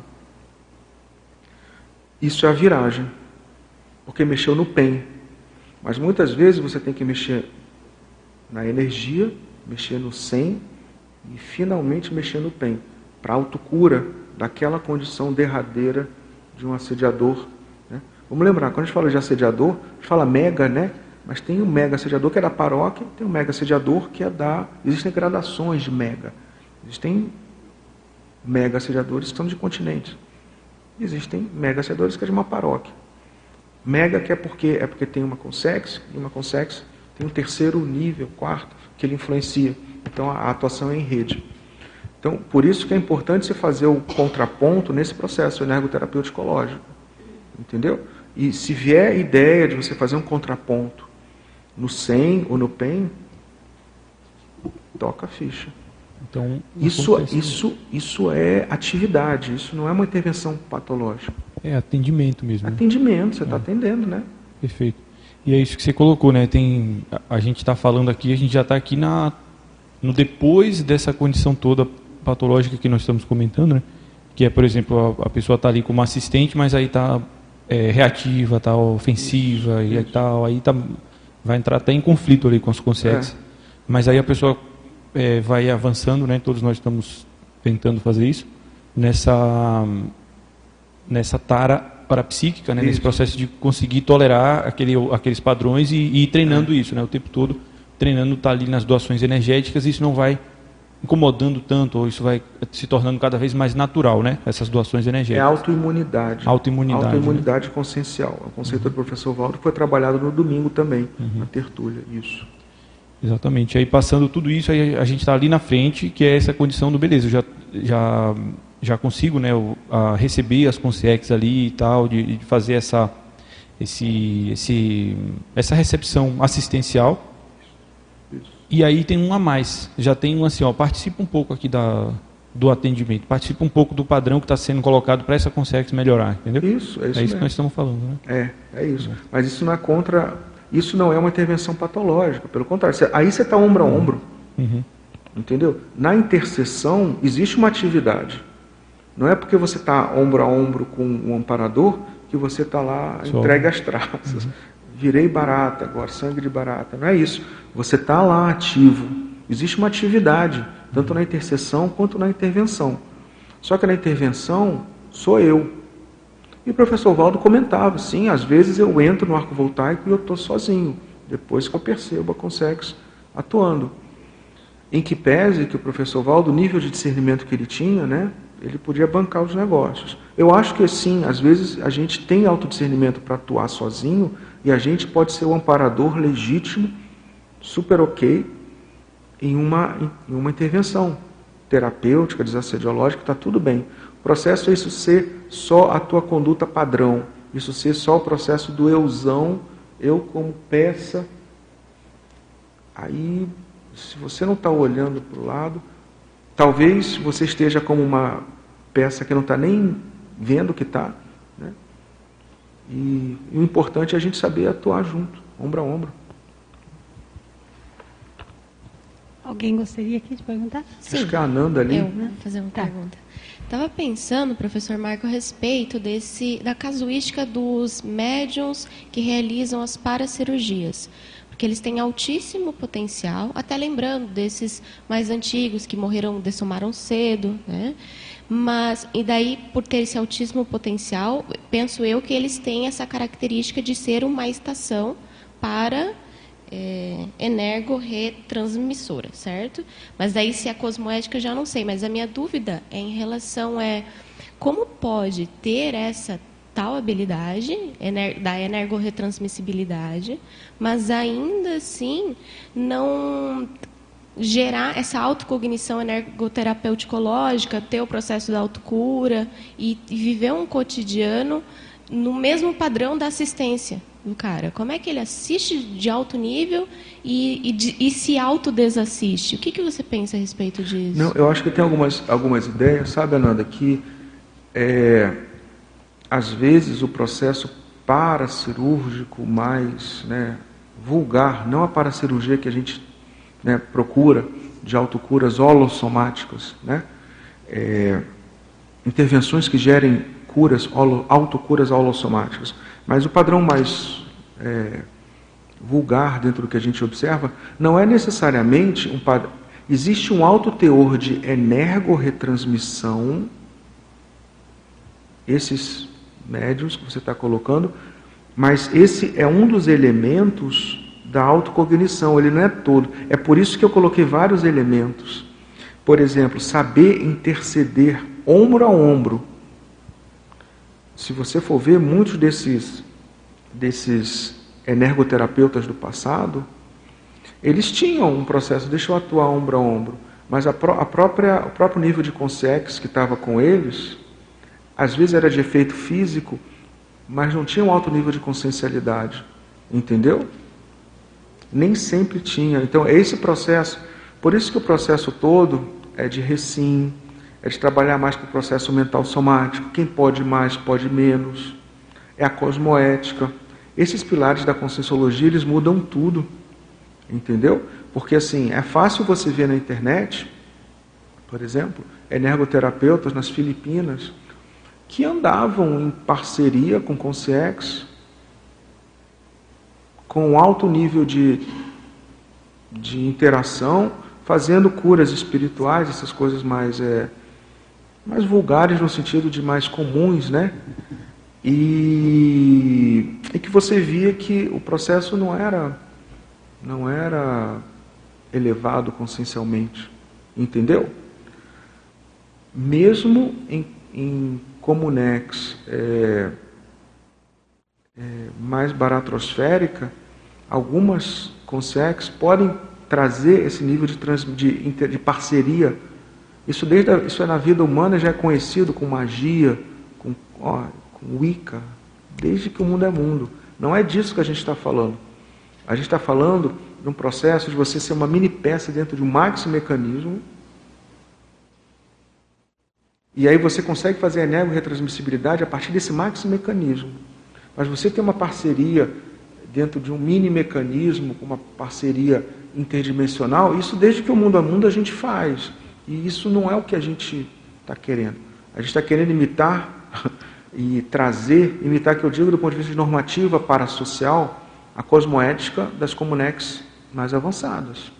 Isso é a viragem, porque mexeu no P E M. Mas muitas vezes você tem que mexer na energia, mexer no S E M e finalmente mexer no P E M, para a autocura daquela condição derradeira de um assediador, né? Vamos lembrar, quando a gente fala de assediador, a gente fala mega, né? Mas tem o mega assediador que é da paróquia, tem o mega assediador que é da... Existem gradações de mega. Existem mega assediadores que são de continentes. Existem mega assediadores que é de uma paróquia. Mega que é porque, é porque tem uma consex, e uma consex tem um terceiro nível, quarto, que ele influencia. Então a atuação é em rede. Então, por isso que é importante você fazer o contraponto nesse processo energoterapêutico-lógico. Entendeu? E se vier a ideia de você fazer um contraponto no S E M ou no P E M, toca a ficha. Então, isso, isso, isso é atividade, isso não é uma intervenção patológica. É atendimento mesmo. Atendimento, você está é. atendendo, né? Perfeito. E é isso que você colocou, né? Tem, a, a gente está falando aqui, a gente já está aqui na, no depois dessa condição toda patológica que nós estamos comentando, né? Que é, por exemplo, a, a pessoa está ali como assistente, mas aí está é, reativa, está ofensiva isso, e isso. tal, aí tá, vai entrar até em conflito ali com os consegues. É. Mas aí a pessoa é, vai avançando, né? Todos nós estamos tentando fazer isso nessa nessa tara parapsíquica, né? Nesse processo de conseguir tolerar aquele, aqueles padrões e, e ir treinando é. isso, né? O tempo todo treinando, tá ali nas doações energéticas, e isso não vai incomodando tanto, ou isso vai se tornando cada vez mais natural, né? Essas doações energéticas. É autoimunidade. Autoimunidade. Autoimunidade né? consciencial. O conceito uhum. do professor Valdo foi trabalhado no domingo também, uhum. na tertúlia, isso. Exatamente. Aí passando tudo isso, aí a gente está ali na frente, que é essa condição do beleza. Eu já, já, já consigo, né, a receber as consciências ali e tal, de, de fazer essa, esse, esse, essa recepção assistencial. Isso. E aí tem um a mais. Já tem um assim, ó, participa um pouco aqui da, do atendimento, participa um pouco do padrão que está sendo colocado para essa consciência melhorar, entendeu? Isso, é isso. É isso mesmo. que nós estamos falando, né? É, é isso. É. Mas isso não é contra... Isso não é uma intervenção patológica, pelo contrário. Aí você está ombro a ombro. Uhum. Entendeu? Na intercessão existe uma atividade. Não é porque você está ombro a ombro com um amparador que você está lá, Só. entregue as traças. Uhum. Virei barata agora, sangue de barata. Não é isso. Você está lá ativo. Existe uma atividade, tanto na intercessão quanto na intervenção. Só que na intervenção sou eu. E o professor Valdo comentava, sim, às vezes eu entro no arco voltaico e eu estou sozinho, depois que eu percebo a Consex atuando. Em que pese que o professor Valdo, o nível de discernimento que ele tinha, né, ele podia bancar os negócios. Eu acho que sim, às vezes a gente tem autodiscernimento para atuar sozinho e a gente pode ser o amparador legítimo, super ok, em uma, em uma intervenção terapêutica, desassediológica, está tudo bem. O processo é isso ser só a tua conduta padrão, isso ser só o processo do euzão, eu como peça. Aí, se você não está olhando para o lado, talvez você esteja como uma peça que não está nem vendo que está, né? E, e o importante é a gente saber atuar junto, ombro a ombro. Alguém gostaria aqui de perguntar? Sim. Acho que a Ananda ali... Eu, né? Fazer uma tá. pergunta. Estava pensando, professor Marco, a respeito desse, da casuística dos médiuns que realizam as paracirurgias. Porque eles têm altíssimo potencial, até lembrando desses mais antigos que morreram, dessomaram cedo, né? Mas, e daí, por ter esse altíssimo potencial, penso eu que eles têm essa característica de ser uma estação para... É, energorretransmissora, certo? Mas daí se a cosmoética já não sei, mas a minha dúvida é em relação é como pode ter essa tal habilidade ener, da energorretransmissibilidade, mas ainda assim não gerar essa autocognição energoterapêuticológica, ter o processo da autocura e, e viver um cotidiano no mesmo padrão da assistência do cara. Como é que ele assiste de alto nível e, e, de, e se autodesassiste? O que, que você pensa a respeito disso? Não, eu acho que tem algumas, algumas ideias, sabe, Ananda, que é, às vezes o processo paracirúrgico mais, né, vulgar, não a paracirurgia que a gente, né, procura de autocuras holossomáticas, né, é, intervenções que gerem curas, autocuras holossomáticas. Mas o padrão mais é, vulgar dentro do que a gente observa não é necessariamente um padrão. Existe um alto teor de energorretransmissão, esses médiuns que você está colocando, mas esse é um dos elementos da autocognição, ele não é todo. É por isso que eu coloquei vários elementos. Por exemplo, saber interceder ombro a ombro. Se você for ver, muitos desses, desses energoterapeutas do passado, eles tinham um processo, deixa eu atuar ombro a ombro, mas a, pró a própria, o próprio nível de consciência que estava com eles, às vezes era de efeito físico, mas não tinha um alto nível de consciencialidade, entendeu? Nem sempre tinha. Então, é esse processo, por isso que o processo todo é de recim, é de trabalhar mais com o processo mental somático. Quem pode mais, pode menos. É a cosmoética. Esses pilares da Conscienciologia, eles mudam tudo, entendeu? Porque assim, é fácil você ver na internet, por exemplo, energoterapeutas nas Filipinas que andavam em parceria com consciex, com alto nível de, de interação, fazendo curas espirituais, essas coisas mais, é, mais vulgares no sentido de mais comuns, né? E, e que você via que o processo não era, não era elevado consciencialmente, entendeu? Mesmo em, em comunex é, é, mais baratrosférica, algumas consciex podem trazer esse nível de, trans, de, de parceria. Isso, desde a, isso é na vida humana, já é conhecido com magia, com, ó, com Wicca, desde que o mundo é mundo. Não é disso que a gente está falando. A gente está falando de um processo de você ser uma mini peça dentro de um maxi-mecanismo, e aí você consegue fazer a energo-retransmissibilidade a partir desse maxi-mecanismo. Mas você tem uma parceria dentro de um mini-mecanismo, uma parceria interdimensional, isso desde que o mundo é mundo a gente faz. E isso não é o que a gente está querendo. A gente está querendo imitar e trazer, imitar que eu digo do ponto de vista de normativa parasocial, a cosmoética das comunex mais avançadas.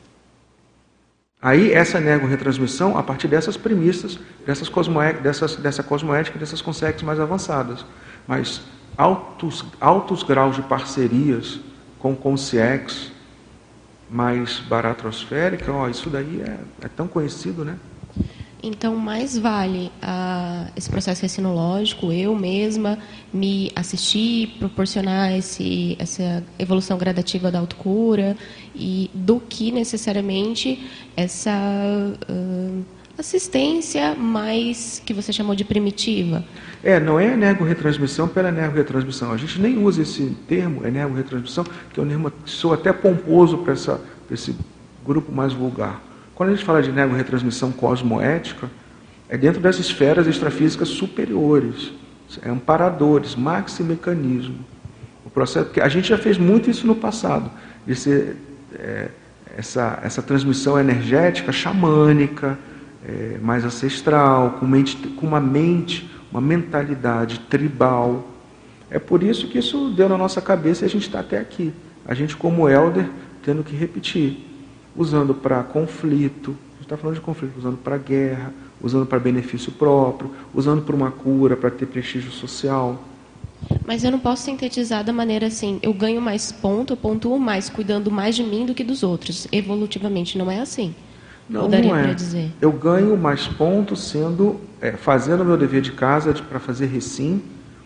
Aí essa energo-retransmissão a partir dessas premissas, dessas cosmoé dessas, dessa cosmoética, dessas consciex mais avançadas. Mas altos, altos graus de parcerias com consciex mais baratrosférica, ó, isso daí é, é tão conhecido, né? Então, mais vale ah, esse processo recinológico, eu mesma me assistir, proporcionar esse, essa evolução gradativa da autocura, e, do que necessariamente essa uh, assistência mais que você chamou de primitiva. É, não é energo-retransmissão pela energo-retransmissão. A gente nem usa esse termo, energo-retransmissão, que é um termo que soa até pomposo para esse grupo mais vulgar. Quando a gente fala de energo-retransmissão cosmoética, é dentro das esferas extrafísicas superiores, é amparadores, maxi-mecanismo. O processo, porque a gente já fez muito isso no passado, de ser, é, essa, essa transmissão energética xamânica, é, mais ancestral, com, mente, com uma mente, uma mentalidade tribal. É por isso que isso deu na nossa cabeça e a gente está até aqui. A gente, como elder, tendo que repetir. Usando para conflito, a gente está falando de conflito, usando para guerra, usando para benefício próprio, usando para uma cura, para ter prestígio social. Mas eu não posso sintetizar da maneira assim, eu ganho mais ponto, eu pontuo mais, cuidando mais de mim do que dos outros. Evolutivamente não é assim. Não, daria não é. Para dizer. Eu ganho mais pontos sendo, é, fazendo o meu dever de casa para fazer recim,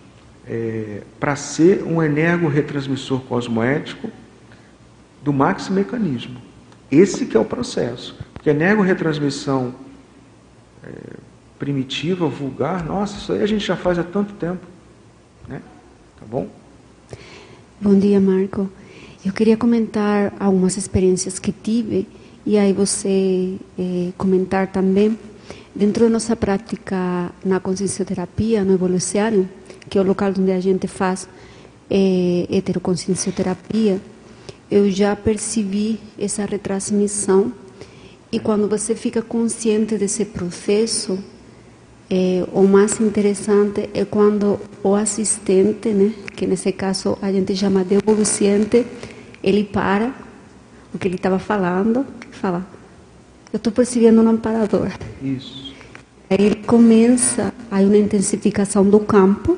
é, para ser um energo-retransmissor cosmoético do maxi-mecanismo. Esse que é o processo. Porque a energo-retransmissão é, primitiva, vulgar, nossa, isso aí a gente já faz há tanto tempo. Né? Tá bom? Bom dia, Marco. Eu queria comentar algumas experiências que tive e aí você eh, comentar também. Dentro da nossa prática na consciencioterapia, no evoluciário, que é o local onde a gente faz eh, heteroconsciencioterapia, eu já percebi essa retransmissão, e quando você fica consciente desse processo, é, o mais interessante é quando o assistente, né, que nesse caso a gente chama de evoluciente, ele para o que ele estava falando e fala, eu estou percebendo um amparador. Isso. Aí ele começa, aí uma intensificação do campo,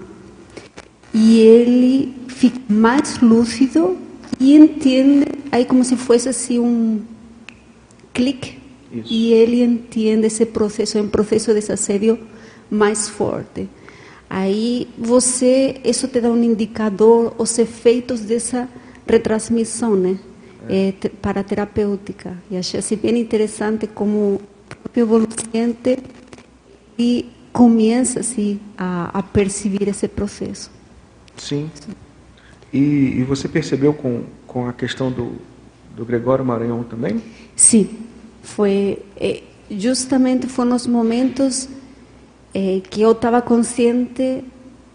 e ele fica mais lúcido e entende, aí como se fosse assim um clique, isso. E ele entende esse processo, é um processo de desassédio mais forte. Aí você, isso te dá um indicador, os efeitos dessa retransmissão, né? É. É, para a terapêutica. E achei assim, bem interessante como o próprio evoluciente e começa assim, a, a perceber esse processo. Sim. E, e você percebeu com, com a questão do, do Gregório Maranhão também? Sim, foi é, justamente foi nos momentos é, que eu estava consciente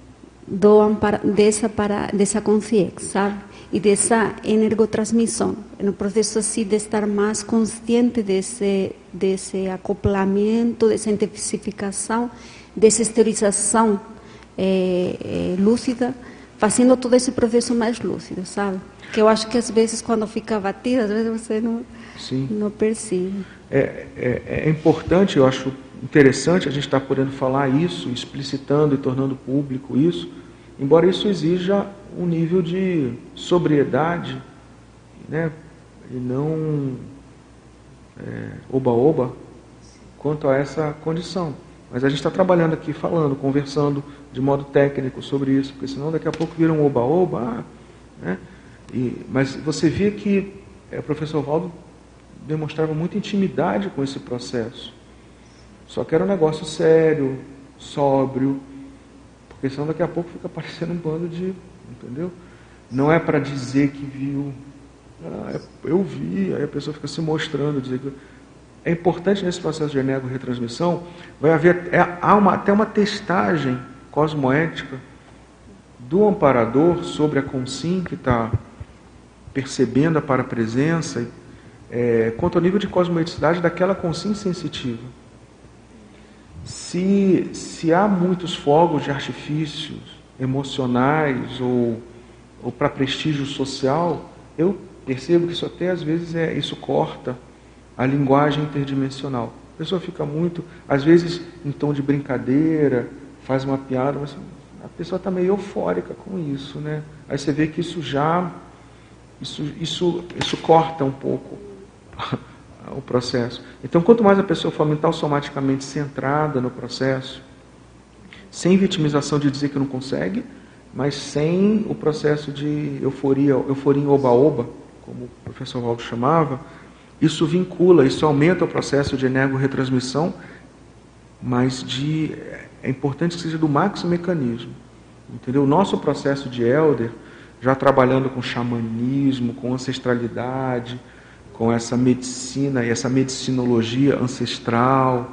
do ampara, dessa, para, dessa consciência, sabe? E dessa energotransmissão, no processo assim de estar mais consciente desse, desse acoplamento, dessa intensificação, dessa exteriorização é, é, lúcida, fazendo todo esse processo mais lúcido, sabe? Que eu acho que às vezes quando fica batida, às vezes você não, não percebe. É, é, é importante, eu acho interessante a gente estar podendo falar isso, explicitando e tornando público isso, embora isso exija um nível de sobriedade, né, e não oba-oba, é, quanto a essa condição. Mas a gente está trabalhando aqui, falando, conversando de modo técnico sobre isso, porque senão daqui a pouco vira um oba-oba, ah, né? E, mas você via que é, o professor Valdo demonstrava muita intimidade com esse processo. Só que era um negócio sério, sóbrio, porque senão daqui a pouco fica parecendo um bando de... Entendeu? Não é para dizer que viu, ah, eu vi, aí a pessoa fica se mostrando, dizer que... É importante nesse processo de energorretransmissão, vai haver é, há uma, até uma testagem cosmoética do amparador sobre a consim que está percebendo a parapresença, é, quanto ao nível de cosmoeticidade daquela consim sensitiva. Se, se há muitos fogos de artifícios emocionais ou, ou para prestígio social, eu percebo que isso até às vezes é, isso corta a linguagem interdimensional. A pessoa fica muito, às vezes em tom de brincadeira, faz uma piada, mas a pessoa está meio eufórica com isso, né? Aí você vê que isso já, isso, isso, isso corta um pouco o processo. Então, quanto mais a pessoa for mental somaticamente centrada no processo, sem vitimização de dizer que não consegue, mas sem o processo de euforia, euforia em oba-oba, como o professor Valdo chamava, isso vincula, isso aumenta o processo de energorretransmissão, mas de, é importante que seja do maxi-mecanismo. Entendeu? O nosso processo de Elder, já trabalhando com xamanismo, com ancestralidade, com essa medicina e essa medicinologia ancestral,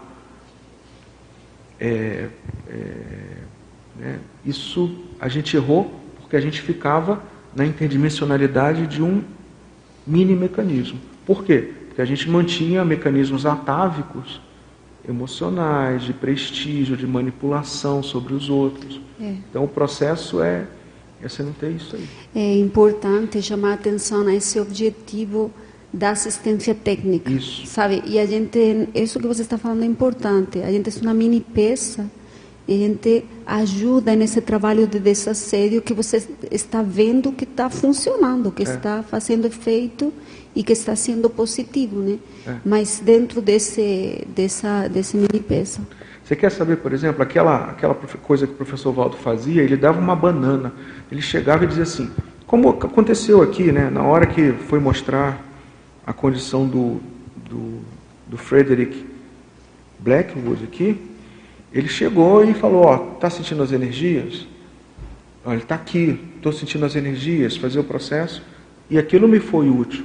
é, é, né? Isso a gente errou porque a gente ficava na interdimensionalidade de um mini mecanismo. Por quê? Porque a gente mantinha mecanismos atávicos, emocionais, de prestígio, de manipulação sobre os outros. É. Então o processo é, é você não ter isso aí. É importante chamar a atenção a esse objetivo da assistência técnica. Isso. Sabe? E a gente, isso que você está falando é importante. A gente é uma mini peça e a gente ajuda nesse trabalho de desassédio que você está vendo que está funcionando, que é. está fazendo efeito e que está sendo positivo, né? É. Mas dentro desse, dessa, desse mini peça. Você quer saber, por exemplo, aquela, aquela coisa que o professor Valdo fazia, ele dava uma banana, ele chegava e dizia assim, como aconteceu aqui, né, na hora que foi mostrar a condição do, do, do Frederick Blackwood aqui, ele chegou e falou, ó, tá sentindo as energias? Ó, ele está aqui, estou sentindo as energias, fazer o processo, e aquilo me foi útil.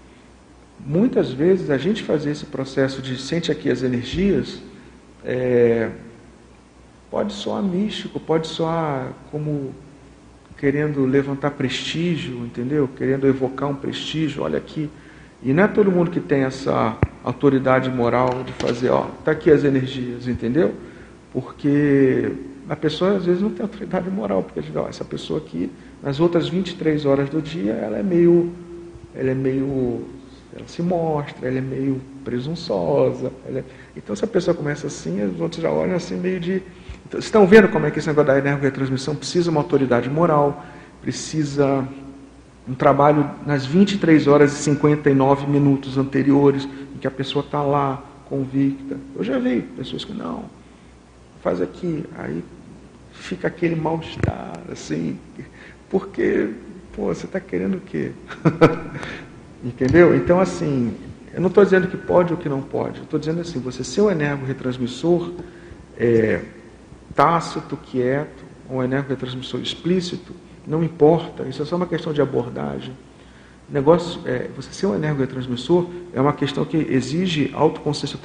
Muitas vezes a gente fazer esse processo de sente aqui as energias, é, pode soar místico, pode soar como querendo levantar prestígio, entendeu? Querendo evocar um prestígio, olha aqui. E não é todo mundo que tem essa autoridade moral de fazer, ó, tá aqui as energias, entendeu? Porque a pessoa às vezes não tem autoridade moral, porque ó, essa pessoa aqui, nas outras vinte e três horas do dia, ela é meio, ela é meio, ela se mostra, ela é meio presunçosa. Ela é... Então, se a pessoa começa assim, os outros já olham assim meio de... Então, vocês estão vendo como é que esse negócio da energorretransmissão precisa uma autoridade moral, precisa um trabalho nas vinte e três horas e cinquenta e nove minutos anteriores, em que a pessoa está lá, convicta. Eu já vi pessoas que não, faz aqui, aí fica aquele mal-estar, assim, porque, pô, você está querendo o quê? Entendeu? Então, assim, eu não estou dizendo que pode ou que não pode, eu estou dizendo assim, você ser um energorretransmissor é, tácito, quieto, um energorretransmissor explícito, não importa, isso é só uma questão de abordagem. O negócio, é, você ser um energorretransmissor é uma questão que exige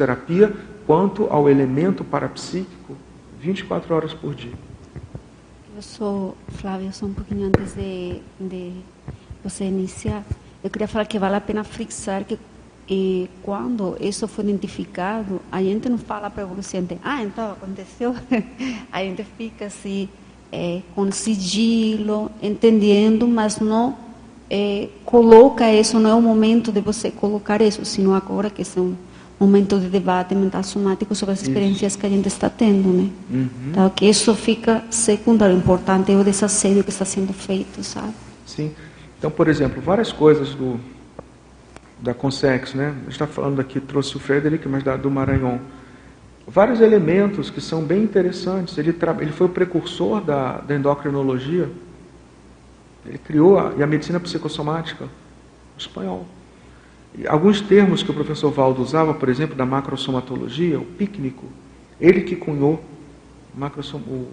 autoconsciencioterapia quanto ao elemento parapsíquico vinte e quatro horas por dia. Professor Flávio, só um pouquinho antes de, de você iniciar, eu queria falar que vale a pena frisar que e quando isso foi identificado, a gente não fala para o paciente, ah, então aconteceu. A gente fica assim, é, com sigilo, entendendo, mas não é, coloca isso, não é o momento de você colocar isso, sino agora que é um momento de debate mental somático sobre as experiências isso. que a gente está tendo, né? Uhum. Então, que isso fica secundário, importante é o desassédio que está sendo feito, sabe? Sim. Então, por exemplo, várias coisas do da Consex, né? A gente está falando aqui, trouxe o Frederic, mas da, do Maranhon. Vários elementos que são bem interessantes. Ele, tra... ele foi o precursor da, da endocrinologia. Ele criou a, e a medicina psicossomática espanhol. E alguns termos que o professor Valdo usava, por exemplo, da macrosomatologia, o pícnico, ele que cunhou macrosom... o, o,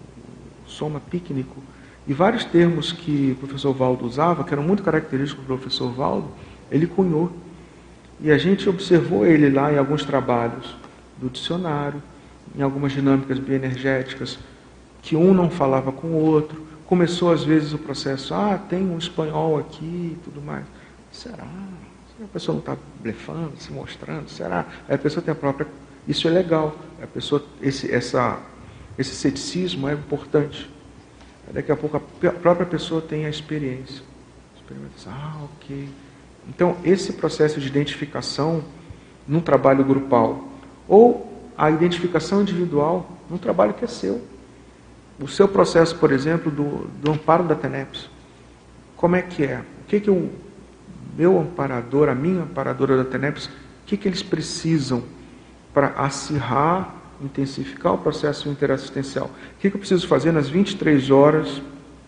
o soma pícnico, e vários termos que o professor Valdo usava, que eram muito característicos do professor Valdo, ele cunhou. E a gente observou ele lá em alguns trabalhos do dicionário, em algumas dinâmicas bioenergéticas, que um não falava com o outro. Começou, às vezes, o processo, ah, tem um espanhol aqui e tudo mais. Será? A pessoa não está blefando, se mostrando? Será? Aí a pessoa tem a própria... Isso é legal. A pessoa, esse, essa, esse ceticismo é importante. Daqui a pouco a própria pessoa tem a experiência. Experimenta, ah, ok... Então, esse processo de identificação num trabalho grupal, ou a identificação individual num trabalho que é seu. O seu processo, por exemplo, do, do amparo da TENEPS. Como é que é? O que, que o meu amparador, a minha amparadora da TENEPS, o que, que eles precisam para acirrar, intensificar o processo interassistencial? O que, que eu preciso fazer nas vinte e três horas...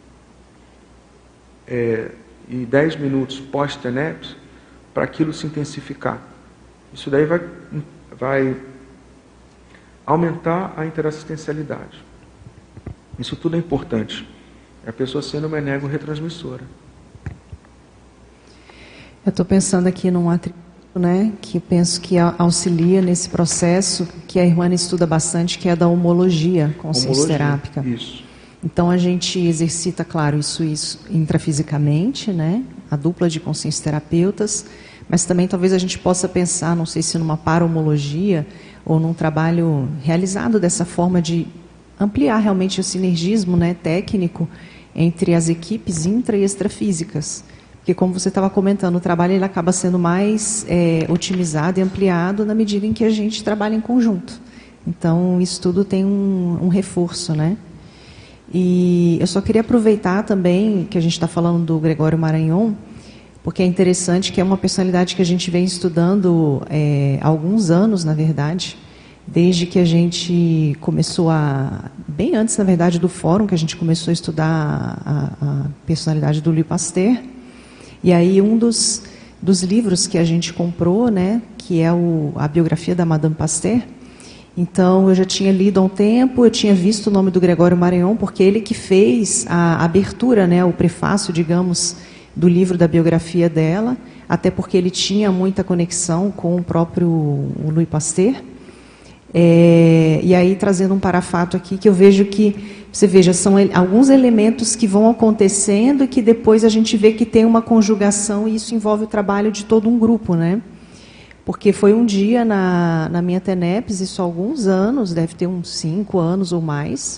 É, e dez minutos pós-TENEPS para aquilo se intensificar. Isso daí vai, vai aumentar a interassistencialidade. Isso tudo é importante. É a pessoa sendo uma energorretransmissora. Eu estou pensando aqui num atributo, né, que penso que auxilia nesse processo, que a irmã estuda bastante, que é da homologia consciência-terápica. Isso. Então, a gente exercita, claro, isso, isso intrafisicamente, né? A dupla de consciência-terapeutas, mas também talvez a gente possa pensar, não sei se numa parahomologia ou num trabalho realizado dessa forma de ampliar realmente o sinergismo, né, técnico entre as equipes intra- e extrafísicas. Porque, como você estava comentando, o trabalho ele acaba sendo mais é, otimizado e ampliado na medida em que a gente trabalha em conjunto. Então, isso tudo tem um, um reforço, né? E eu só queria aproveitar também que a gente está falando do Gregório Maranhon, porque é interessante que é uma personalidade que a gente vem estudando é, há alguns anos, na verdade, desde que a gente começou a... Bem antes, na verdade, do fórum, que a gente começou a estudar a, a personalidade do Louis Pasteur. E aí um dos, dos livros que a gente comprou, né, que é o, a biografia da Madame Pasteur. Então, eu já tinha lido há um tempo, eu tinha visto o nome do Gregório Maranhon, porque ele que fez a abertura, né, o prefácio, digamos, do livro da biografia dela, até porque ele tinha muita conexão com o próprio o Louis Pasteur. É, e aí, trazendo um parafato aqui, que eu vejo que, você veja, são alguns elementos que vão acontecendo e que depois a gente vê que tem uma conjugação, e isso envolve o trabalho de todo um grupo, né? Porque foi um dia na, na minha TENEPS, isso há alguns anos, deve ter uns cinco anos ou mais.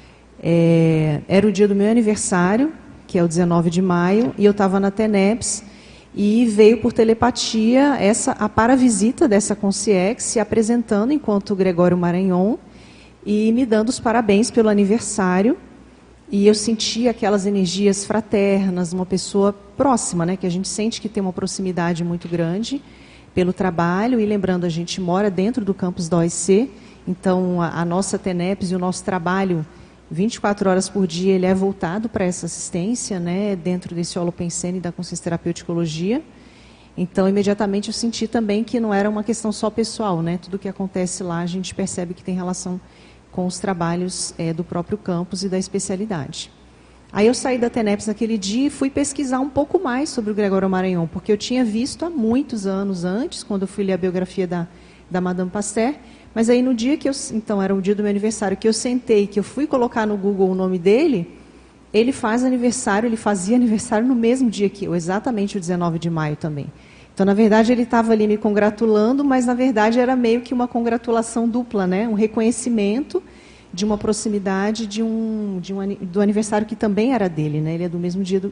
É, era o dia do meu aniversário, que é o dezenove de maio, e eu estava na TENEPS, e veio por telepatia essa, a paravisita dessa Consciex se apresentando enquanto Gregório Maranhon e me dando os parabéns pelo aniversário. E eu senti aquelas energias fraternas, uma pessoa próxima, né, que a gente sente que tem uma proximidade muito grande pelo trabalho. E lembrando, a gente mora dentro do campus da O I C, então a, a nossa TENEPS e o nosso trabalho vinte e quatro horas por dia ele é voltado para essa assistência, né, dentro desse Holopensene da consciência terapeuticologia. Então, imediatamente eu senti também que não era uma questão só pessoal, né? Tudo que acontece lá a gente percebe que tem relação com os trabalhos é, do próprio campus e da especialidade. Aí eu saí da TENEPS naquele dia e fui pesquisar um pouco mais sobre o Gregório Maranhon, porque eu tinha visto há muitos anos antes, quando eu fui ler a biografia da, da Madame Pasteur, Mas aí no dia que eu, então era o dia do meu aniversário, que eu sentei, que eu fui colocar no Google o nome dele, ele faz aniversário, ele fazia aniversário no mesmo dia que eu, exatamente o dezenove de maio também. Então, na verdade, ele estava ali me congratulando, mas na verdade era meio que uma congratulação dupla, né? Um reconhecimento de uma proximidade de um, de um, do aniversário que também era dele, né? Ele é do mesmo dia do,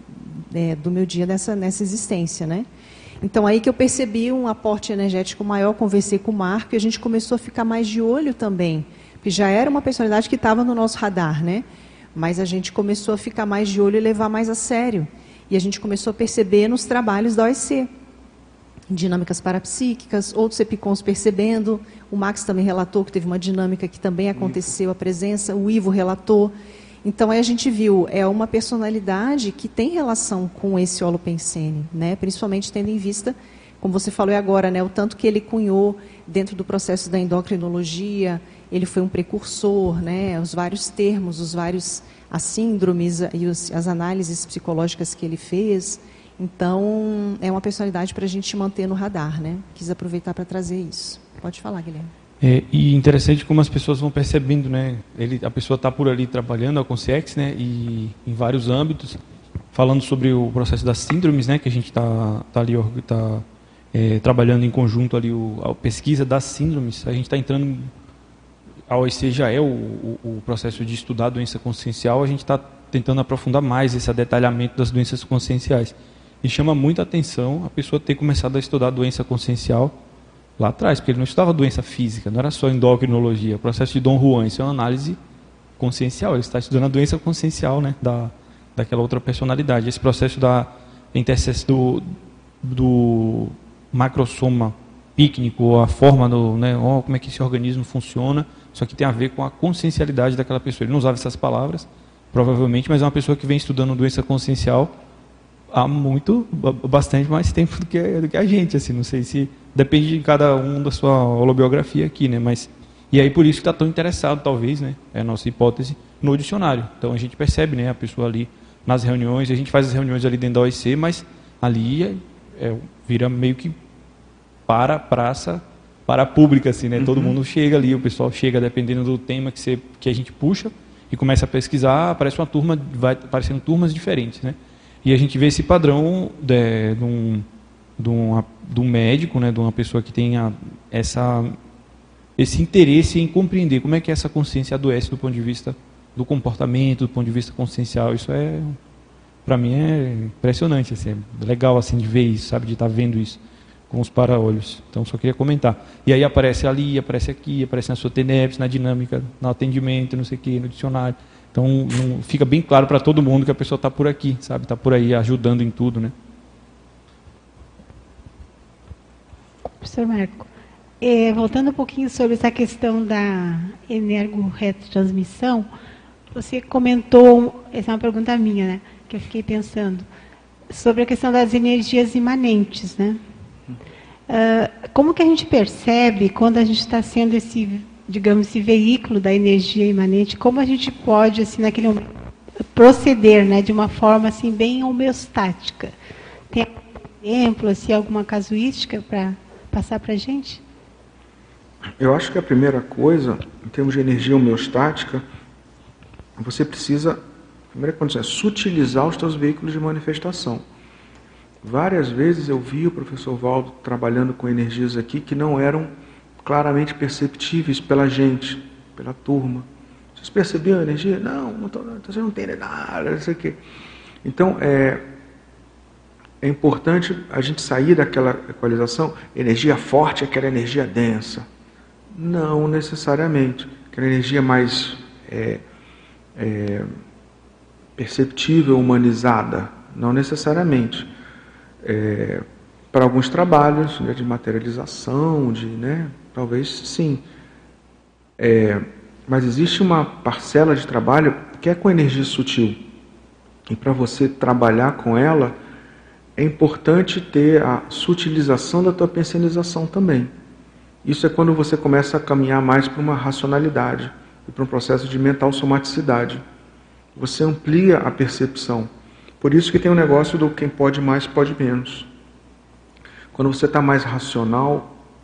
é, do meu dia nessa, nessa existência, né? Então, aí que eu percebi um aporte energético maior, conversei com o Marco e a gente começou a ficar mais de olho também, porque já era uma personalidade que estava no nosso radar, né? Mas a gente começou a ficar mais de olho e levar mais a sério. E a gente começou a perceber nos trabalhos da O E C, dinâmicas parapsíquicas, outros epicons percebendo, o Max também relatou que teve uma dinâmica que também aconteceu, a presença, o Ivo relatou. Então, aí a gente viu, é uma personalidade que tem relação com esse holopensene, né? Principalmente tendo em vista, como você falou agora, né? O tanto que ele cunhou dentro do processo da endocrinologia, ele foi um precursor, né? Os vários termos, os vários, as síndromes e os, as análises psicológicas que ele fez. Então, é uma personalidade para a gente manter no radar, né? Quis aproveitar para trazer isso. Pode falar, Guilherme. É, e interessante como as pessoas vão percebendo, né? Ele, a pessoa está por ali trabalhando a Consciex, né? E em vários âmbitos, falando sobre o processo das síndromes, né? Que a gente está tá ali tá, é, trabalhando em conjunto ali o, a pesquisa das síndromes. A gente está entrando, a O E C já é o, o, o processo de estudar a doença consciencial. A gente está tentando aprofundar mais esse detalhamento das doenças conscienciais. E chama muita atenção a pessoa ter começado a estudar a doença consciencial lá atrás, porque ele não estudava doença física, não era só endocrinologia. O processo de Dom Juan, isso é uma análise consciencial. Ele está estudando a doença consciencial, né, da, daquela outra personalidade. Esse processo da interseção do, do macrosoma pícnico, ou a forma, do, né, oh, como é que esse organismo funciona, só que tem a ver com a consciencialidade daquela pessoa. Ele não usava essas palavras, provavelmente, mas é uma pessoa que vem estudando doença consciencial há muito, bastante mais tempo do que, do que a gente, assim, não sei se depende de cada um da sua holobiografia aqui, né, mas, e aí por isso que está tão interessado, talvez, né, é a nossa hipótese, no dicionário. Então a gente percebe, né, a pessoa ali nas reuniões, a gente faz as reuniões ali dentro da O E C, mas ali é, é, vira meio que para a praça, para a pública, assim, né, uhum. Todo mundo chega ali, o pessoal chega dependendo do tema que, você, que a gente puxa e começa a pesquisar, aparece uma turma, vai aparecendo turmas diferentes, né. E a gente vê esse padrão de, de, um, de, um, de um médico, né, de uma pessoa que tenha essa, esse interesse em compreender como é que essa consciência adoece do ponto de vista do comportamento, do ponto de vista consciencial. Isso é, para mim, é impressionante, assim, é legal assim, de ver isso, sabe, de estar vendo isso com os para-olhos. Então, só queria comentar. E aí aparece ali, aparece aqui, aparece na sua T N E P S, na dinâmica, no atendimento, não sei o quê, no dicionário. Então, não, fica bem claro para todo mundo que a pessoa está por aqui, sabe? Está por aí ajudando em tudo, né? Professor Marco, é, voltando um pouquinho sobre essa questão da energorretransmissão, você comentou, essa é uma pergunta minha, né? Que eu fiquei pensando, sobre a questão das energias imanentes, né? Uh, como que a gente percebe quando a gente está sendo esse, digamos, esse veículo da energia imanente, como a gente pode, assim, naquele momento, proceder, né, de uma forma, assim, bem homeostática? Tem algum exemplo, assim, alguma casuística para passar para a gente? Eu acho que a primeira coisa, em termos de energia homeostática, você precisa, a primeira condição é sutilizar os seus veículos de manifestação. Várias vezes eu vi o professor Valdo trabalhando com energias aqui que não eram claramente perceptíveis pela gente, pela turma. Vocês percebiam a energia? Não, não tô, você não tem nada, não sei o quê. Então, é, é importante a gente sair daquela equalização, energia forte é aquela energia densa. Não necessariamente. Aquela energia mais é, é, perceptível, humanizada. Não necessariamente. É, para alguns trabalhos, né, de materialização, de, né, talvez sim. É, mas existe uma parcela de trabalho que é com energia sutil. E para você trabalhar com ela, é importante ter a sutilização da tua pensionização também. Isso é quando você começa a caminhar mais para uma racionalidade e para um processo de mental somaticidade. Você amplia a percepção. Por isso que tem o um negócio do quem pode mais, pode menos. Quando você está mais racional,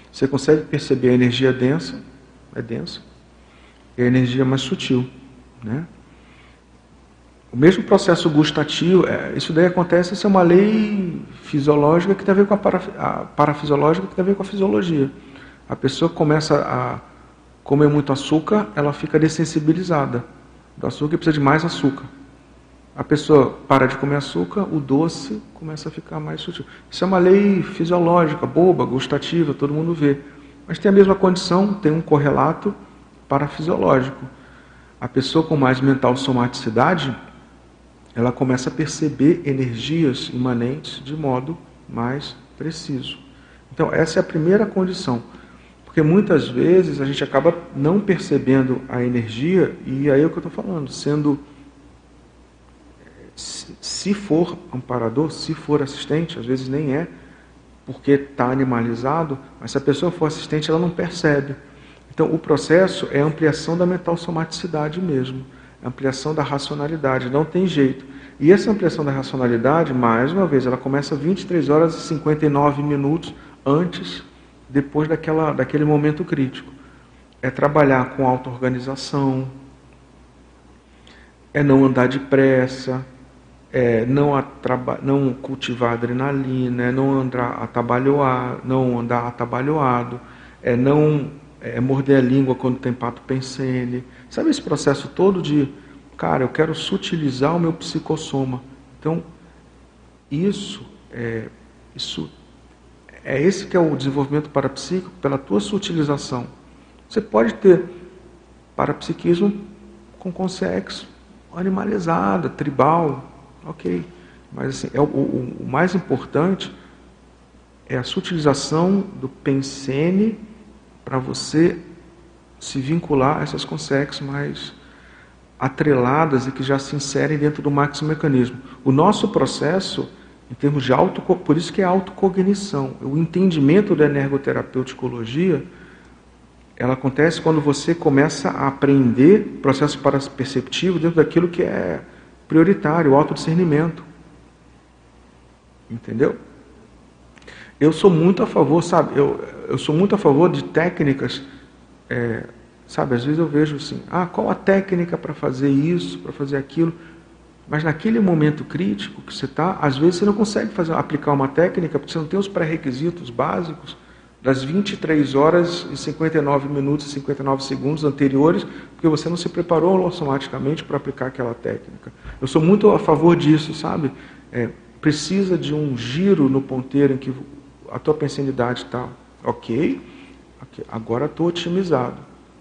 Você consegue perceber a energia densa, é densa, e a energia mais sutil, né? O mesmo processo gustativo, é, isso daí acontece, isso é uma lei fisiológica que tem a ver com a, para, a parafisiológica que tem a ver com a fisiologia. A pessoa começa a comer muito açúcar, ela fica dessensibilizada do açúcar e precisa de mais açúcar. A pessoa para de comer açúcar, o doce começa a ficar mais sutil. Isso é uma lei fisiológica, boba, gustativa, todo mundo vê. Mas tem a mesma condição, tem um correlato parafisiológico. A pessoa com mais mental somaticidade, ela começa a perceber energias imanentes de modo mais preciso. Então, essa é a primeira condição. Porque muitas vezes a gente acaba não percebendo a energia, e aí é o que eu estou falando, sendo, se for amparador, se for assistente, às vezes nem é, porque está animalizado, mas se a pessoa for assistente, ela não percebe. Então, o processo é a ampliação da mental somaticidade mesmo, a ampliação da racionalidade, não tem jeito. E essa ampliação da racionalidade, mais uma vez, ela começa vinte e três horas e cinquenta e nove minutos antes, depois daquela, daquele momento crítico. É trabalhar com auto-organização, é não andar depressa, é não, atraba, não cultivar adrenalina, é não andar atabalhoado, não andar atabalhoado, é não é morder a língua quando tem pato pensene. Sabe esse processo todo de, cara, eu quero sutilizar o meu psicossoma. Então, isso é, isso é esse que é o desenvolvimento parapsíquico pela tua sutilização. Você pode ter parapsiquismo com consciência animalizada, tribal, ok. Mas assim, é o, o, o mais importante é a sutilização do pensene para você se vincular a essas consciências mais atreladas e que já se inserem dentro do maxi-mecanismo. O nosso processo, em termos de auto, por isso que é autocognição. O entendimento da energoterapeuticologia, ela acontece quando você começa a aprender processo paraperceptivo dentro daquilo que é prioritário, o autodiscernimento. Entendeu? Eu sou muito a favor, sabe, eu, eu sou muito a favor de técnicas, é, sabe, às vezes eu vejo assim, ah, qual a técnica para fazer isso, para fazer aquilo, mas naquele momento crítico que você está, às vezes você não consegue fazer, aplicar uma técnica, porque você não tem os pré-requisitos básicos das vinte e três horas e cinquenta e nove minutos e cinquenta e nove segundos anteriores, porque você não se preparou automaticamente para aplicar aquela técnica. Eu sou muito a favor disso, sabe? É, precisa de um giro no ponteiro em que a tua pensanidade está ok, okay, agora estou otimizado.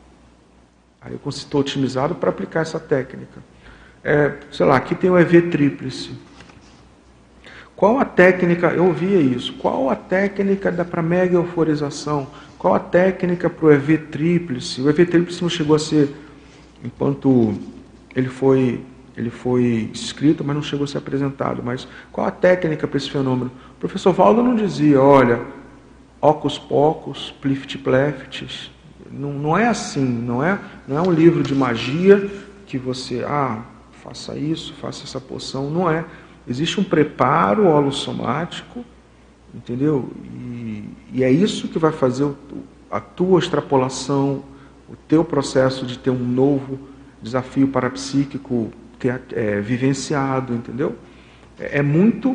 Aí eu estou otimizado para aplicar essa técnica. É, sei lá, aqui tem o E V tríplice. Qual a técnica, eu ouvia isso, qual a técnica para mega euforização? Qual a técnica para o E V tríplice? O E V tríplice não chegou a ser, enquanto ele foi, ele foi escrito, mas não chegou a ser apresentado. Mas qual a técnica para esse fenômeno? O professor Valdo não dizia, olha, ocus pocus, plift pleftis. Não, não é assim, não é, não é um livro de magia que você, ah, faça isso, faça essa poção, não é. Existe um preparo holossomático, entendeu? E, e é isso que vai fazer o, a tua extrapolação, o teu processo de ter um novo desafio parapsíquico ter, é, vivenciado, entendeu? É, é muito...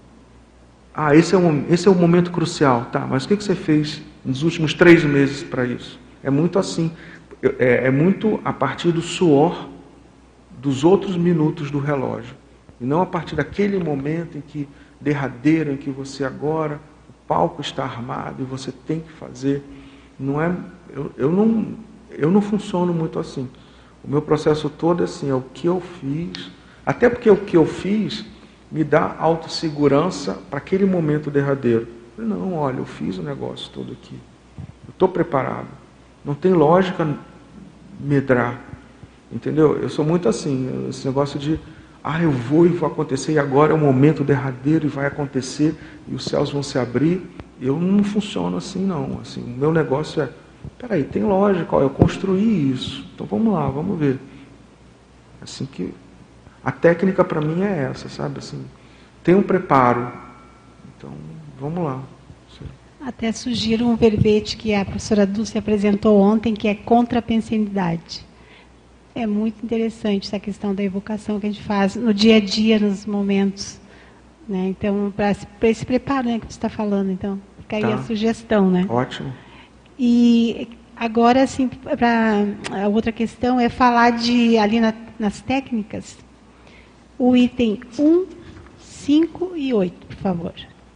Ah, esse é, um, esse é o momento crucial, tá, mas o que, que você fez nos últimos três meses para isso? É muito assim, é, é muito a partir do suor dos outros minutos do relógio. E não a partir daquele momento em que, derradeiro, em que você agora, o palco está armado e você tem que fazer. Não é, eu, eu, não, eu não funciono muito assim. O meu processo todo é assim, é o que eu fiz. Até porque o que eu fiz me dá autossegurança para aquele momento derradeiro. Não, olha, eu fiz o negócio todo aqui. Eu estou preparado. Não tem lógica medrar. Entendeu? Eu sou muito assim, esse negócio de ah, eu vou e vou acontecer, e agora é o momento derradeiro e vai acontecer, e os céus vão se abrir. Eu não funciono assim, não. Assim, o meu negócio é, peraí, tem lógica, ó, eu construí isso. Então vamos lá, vamos ver. Assim que a técnica para mim é essa, sabe? Assim, tem um preparo. Então, vamos lá. Até sugiro um verbete que a professora Dulce apresentou ontem, que é contra a pensenidade. É muito interessante essa questão da evocação que a gente faz no dia a dia, nos momentos. Né? Então, para esse preparo, né, que você está falando, então, fica aí tá. a sugestão. Né? Ótimo. E agora, assim, para a outra questão é falar de, ali na, nas técnicas, o item um, cinco e oito, por favor.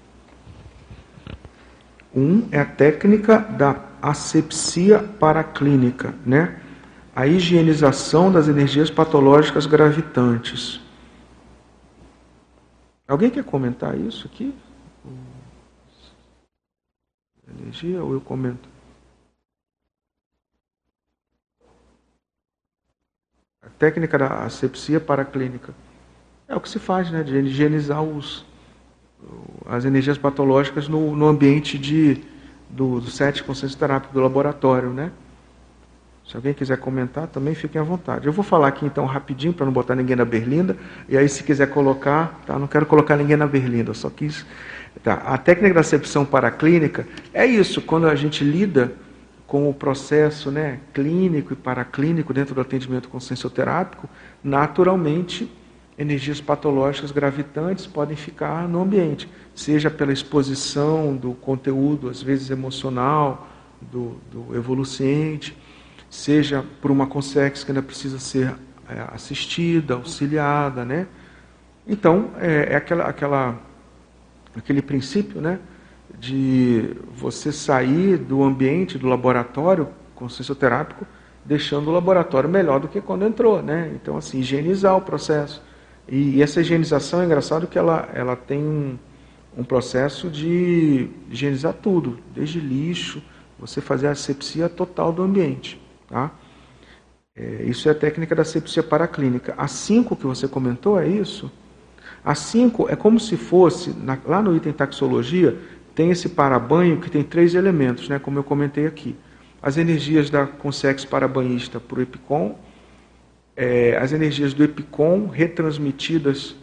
Um é a técnica da asepsia paraclínica, né? A higienização das energias patológicas gravitantes. Alguém quer comentar isso aqui? Energia ou eu comento? A técnica da asepsia paraclínica é o que se faz, né? De higienizar os... as energias patológicas no, no ambiente de, do, do set consciência terápico do laboratório, né? Se alguém quiser comentar, também fiquem à vontade. Eu vou falar aqui então rapidinho, para não botar ninguém na berlinda, e aí se quiser colocar, tá? Não quero colocar ninguém na berlinda, eu só quis... Tá. A técnica da acepção paraclínica é isso, quando a gente lida com o processo, né, clínico e paraclínico dentro do atendimento consciencioterápico, naturalmente energias patológicas gravitantes podem ficar no ambiente, seja pela exposição do conteúdo, às vezes emocional, do, do evoluciente, seja por uma consex que ainda precisa ser é, assistida, auxiliada, né? Então, é, é aquela, aquela, aquele princípio, né, de você sair do ambiente, do laboratório consciencioterápico, deixando o laboratório melhor do que quando entrou, né? Então, assim, higienizar o processo. E essa higienização é engraçado que ela, ela tem um, um processo de higienizar tudo, desde lixo, você fazer a asepsia total do ambiente. Tá? É, isso é a técnica da asepsia paraclínica. A cinco que você comentou é isso? A cinco é como se fosse, na, lá no item taxologia, tem esse parabanho que tem três elementos, né, como eu comentei aqui. As energias da consex parabanhista para o EPICOM, É, as energias do EPICOM retransmitidas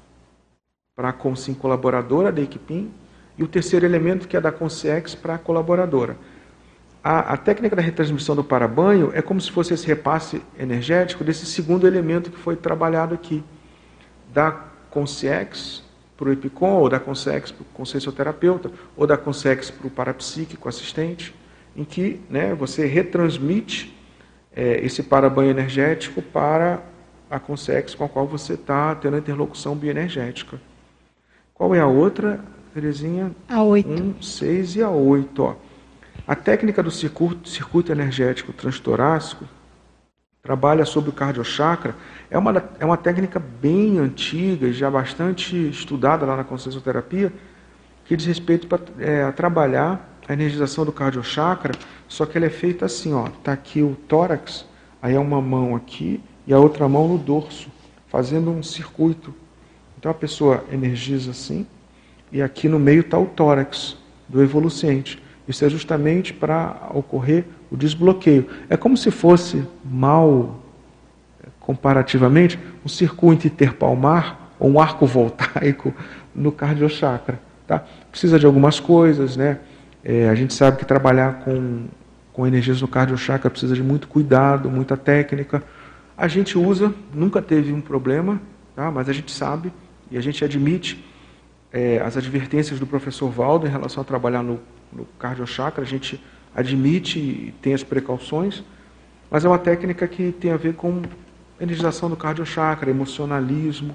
para a CONSIM colaboradora da EQPIM, e o terceiro elemento que é da CONSEX para a colaboradora. A, a técnica da retransmissão do parabanho é como se fosse esse repasse energético desse segundo elemento que foi trabalhado aqui, da CONSEX para o EPICOM, ou da CONSEX para o consciencioterapeuta, ou da CONSEX para o parapsíquico assistente, em que, né, você retransmite É, esse parabanho energético para a consex com a qual você está tendo a interlocução bioenergética. Qual é a outra, Terezinha? A oito. um, seis e a oito. Ó. A técnica do circuito, circuito energético transtorácico trabalha sobre o cardiochakra. É uma, é uma técnica bem antiga e já bastante estudada lá na consciencioterapia, que diz respeito pra, é, a trabalhar a energização do cardiochakra, só que ela é feita assim, ó, tá aqui o tórax, aí é uma mão aqui e a outra mão no dorso, fazendo um circuito. Então a pessoa energiza assim, e aqui no meio está o tórax do evoluciente. Isso é justamente para ocorrer o desbloqueio. É como se fosse, mal comparativamente, um circuito interpalmar ou um arco voltaico no cardiochakra. Tá? Precisa de algumas coisas, né? É, a gente sabe que trabalhar com, com energias no cardiochakra precisa de muito cuidado, muita técnica. A gente usa, nunca teve um problema, tá? Mas a gente sabe e a gente admite é, as advertências do professor Valdo em relação a trabalhar no, no cardiochakra, a gente admite e tem as precauções, mas é uma técnica que tem a ver com energização do cardiochakra, emocionalismo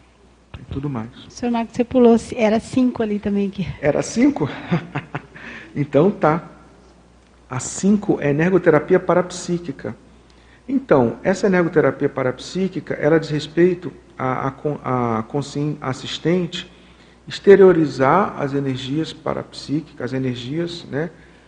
e tudo mais. Senhor Marcos, você pulou, era cinco ali também. Que... Era cinco? Então tá. A cinco é energoterapia parapsíquica. Então, essa energoterapia parapsíquica, ela diz respeito a, a, a consciência assistente exteriorizar as energias parapsíquicas, as energias, né,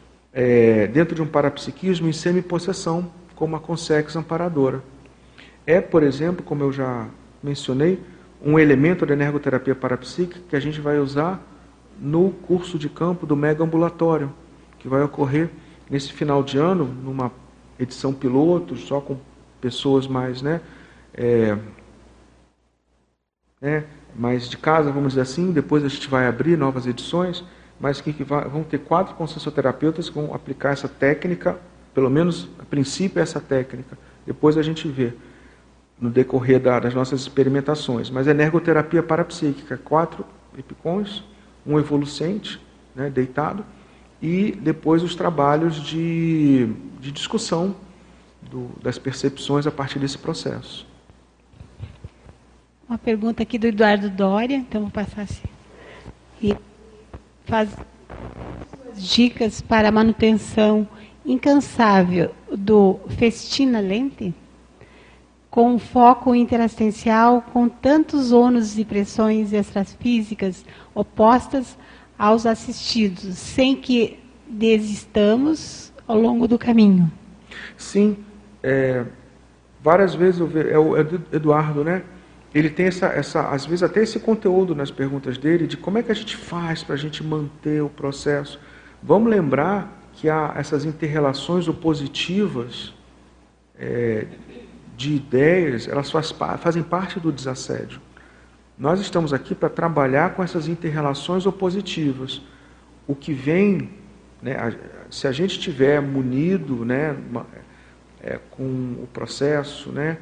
é, dentro de um parapsiquismo em semi-possessão, como a consex amparadora. É, por exemplo, como eu já mencionei, um elemento da energoterapia parapsíquica que a gente vai usar no curso de campo do mega ambulatório, que vai ocorrer nesse final de ano, numa edição piloto, só com pessoas mais, né, é, é, mais de casa, vamos dizer assim. Depois a gente vai abrir novas edições, mas que, que vai, vão ter quatro consciencioterapeutas que vão aplicar essa técnica, pelo menos a princípio essa técnica. Depois a gente vê no decorrer da, das nossas experimentações. Mas é energoterapia parapsíquica, quatro epicões, um evolucente, né, deitado, e depois os trabalhos de, de discussão do, das percepções a partir desse processo. Uma pergunta aqui do Eduardo Doria, então vou passar assim. E faz dicas para a manutenção incansável do Festina Lente, com foco interassistencial, com tantos ônus e pressões extrafísicas opostas aos assistidos, sem que desistamos ao longo do caminho. Sim, é, várias vezes eu vejo, é o Eduardo, né? Ele tem essa, essa, às vezes até esse conteúdo nas perguntas dele, de como é que a gente faz para a gente manter o processo. Vamos lembrar que há essas inter-relações opositivas é, de ideias, elas faz, fazem parte do desassédio. Nós estamos aqui para trabalhar com essas inter-relações opositivas. O que vem, né, se a gente estiver munido, né, é, com o processo, né,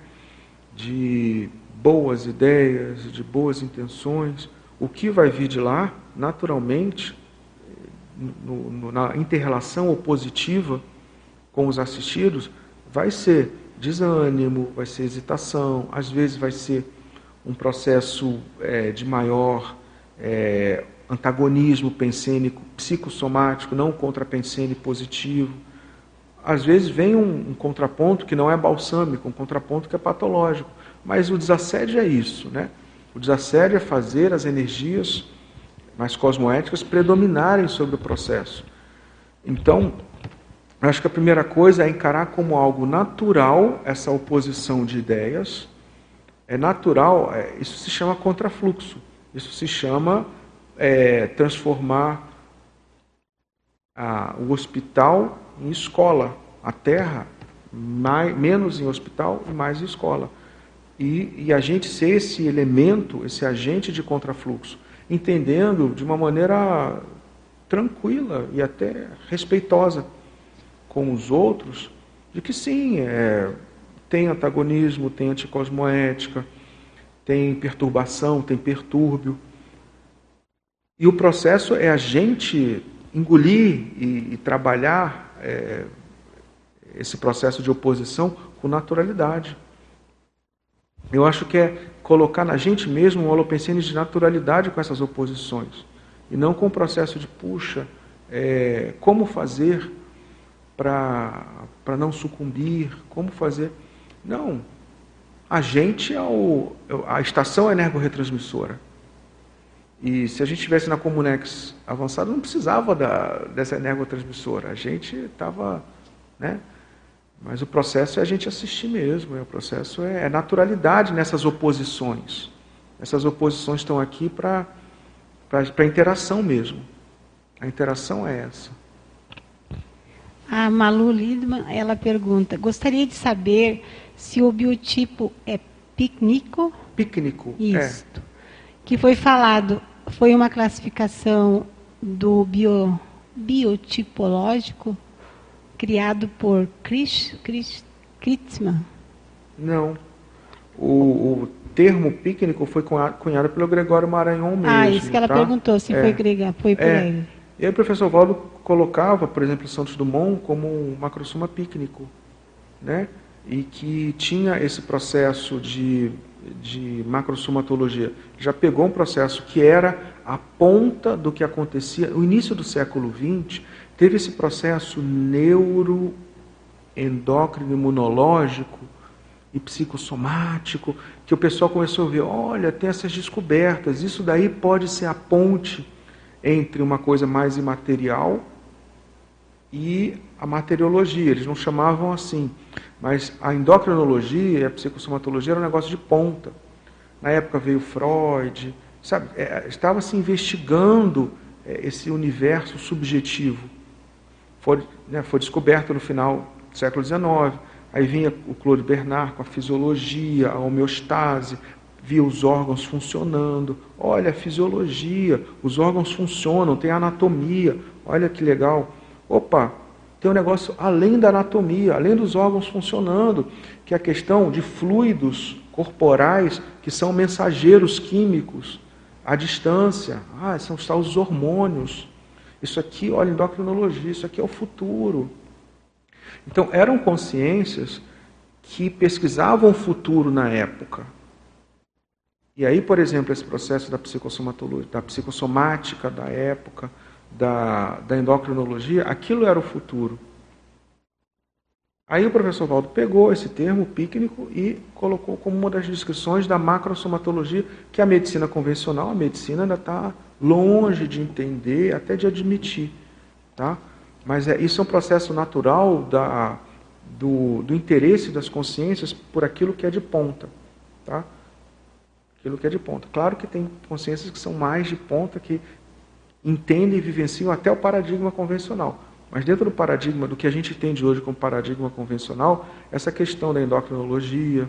de boas ideias, de boas intenções, o que vai vir de lá, naturalmente, no, no, na inter-relação opositiva com os assistidos, vai ser desânimo, vai ser hesitação, às vezes vai ser um processo é, de maior é, antagonismo pensênico, psicossomático, não contrapensene positivo. Às vezes vem um, um contraponto que não é balsâmico, um contraponto que é patológico. Mas o desassédio é isso, né? O desassédio é fazer as energias mais cosmoéticas predominarem sobre o processo. Então, eu acho que a primeira coisa é encarar como algo natural essa oposição de ideias. É natural, é, isso se chama contrafluxo. Isso se chama é, transformar a, o hospital em escola, a terra mais, menos em hospital e mais em escola. E, e a gente ser esse elemento, esse agente de contrafluxo, entendendo de uma maneira tranquila e até respeitosa com os outros, de que sim, é, tem antagonismo, tem anticosmoética, tem perturbação, tem pertúrbio. E o processo é a gente engolir e, e trabalhar é, esse processo de oposição com naturalidade. Eu acho que é colocar na gente mesmo um holopensene de naturalidade com essas oposições. E não com o processo de, puxa, é, como fazer para para não sucumbir, como fazer... Não, a gente é o, a estação energorretransmissora. E se a gente estivesse na Comunex avançada, não precisava da, dessa energotransmissora. A gente estava... Né? Mas o processo é a gente assistir mesmo. O processo é, é naturalidade nessas oposições. Essas oposições estão aqui para para interação mesmo. A interação é essa. A Malu Lidman, ela pergunta, gostaria de saber se o biotipo é pícnico? Pícnico, Isso. é. Que foi falado, foi uma classificação do bio, biotipológico criado por Chris, Chris, Kritzmann? Não. O, o termo pícnico foi cunhado pelo Gregório Maranhão mesmo. Ah, isso que ela tá? perguntou, se é. foi, Grega, foi por é. ele. E aí o professor Valdo colocava, por exemplo, Santos Dumont como um macrosoma pícnico, né? E que tinha esse processo de, de macrosomatologia. Já pegou um processo que era a ponta do que acontecia. No início do século vinte, teve esse processo neuroendócrino imunológico e psicossomático, que o pessoal começou a ver, olha, tem essas descobertas, isso daí pode ser a ponte entre uma coisa mais imaterial e a materiologia. Eles não chamavam assim, mas a endocrinologia e a psicossomatologia era um negócio de ponta. Na época veio Freud, sabe? É, estava se investigando é, esse universo subjetivo. Foi, né, foi descoberto no final do século dezenove. Aí vinha o Claude Bernard com a fisiologia, a homeostase, via os órgãos funcionando. Olha, a fisiologia, os órgãos funcionam, tem anatomia, olha que legal. Opa, tem um negócio além da anatomia, além dos órgãos funcionando, que é a questão de fluidos corporais que são mensageiros químicos à distância. Ah, são os hormônios. Isso aqui, olha, endocrinologia, isso aqui é o futuro. Então, eram consciências que pesquisavam o futuro na época. E aí, por exemplo, esse processo da psicossomatologia, da psicossomática da época, da, da endocrinologia, aquilo era o futuro. Aí o professor Valdo pegou esse termo, pícnico, e colocou como uma das descrições da macrossomatologia, que a medicina convencional, a medicina ainda está longe de entender, até de admitir. Tá? Mas é, isso é um processo natural da, do, do interesse das consciências por aquilo que é de ponta. Tá? Aquilo que é de ponta. Claro que tem consciências que são mais de ponta, que entendem e vivenciam até o paradigma convencional. Mas dentro do paradigma, do que a gente entende hoje como paradigma convencional, essa questão da endocrinologia,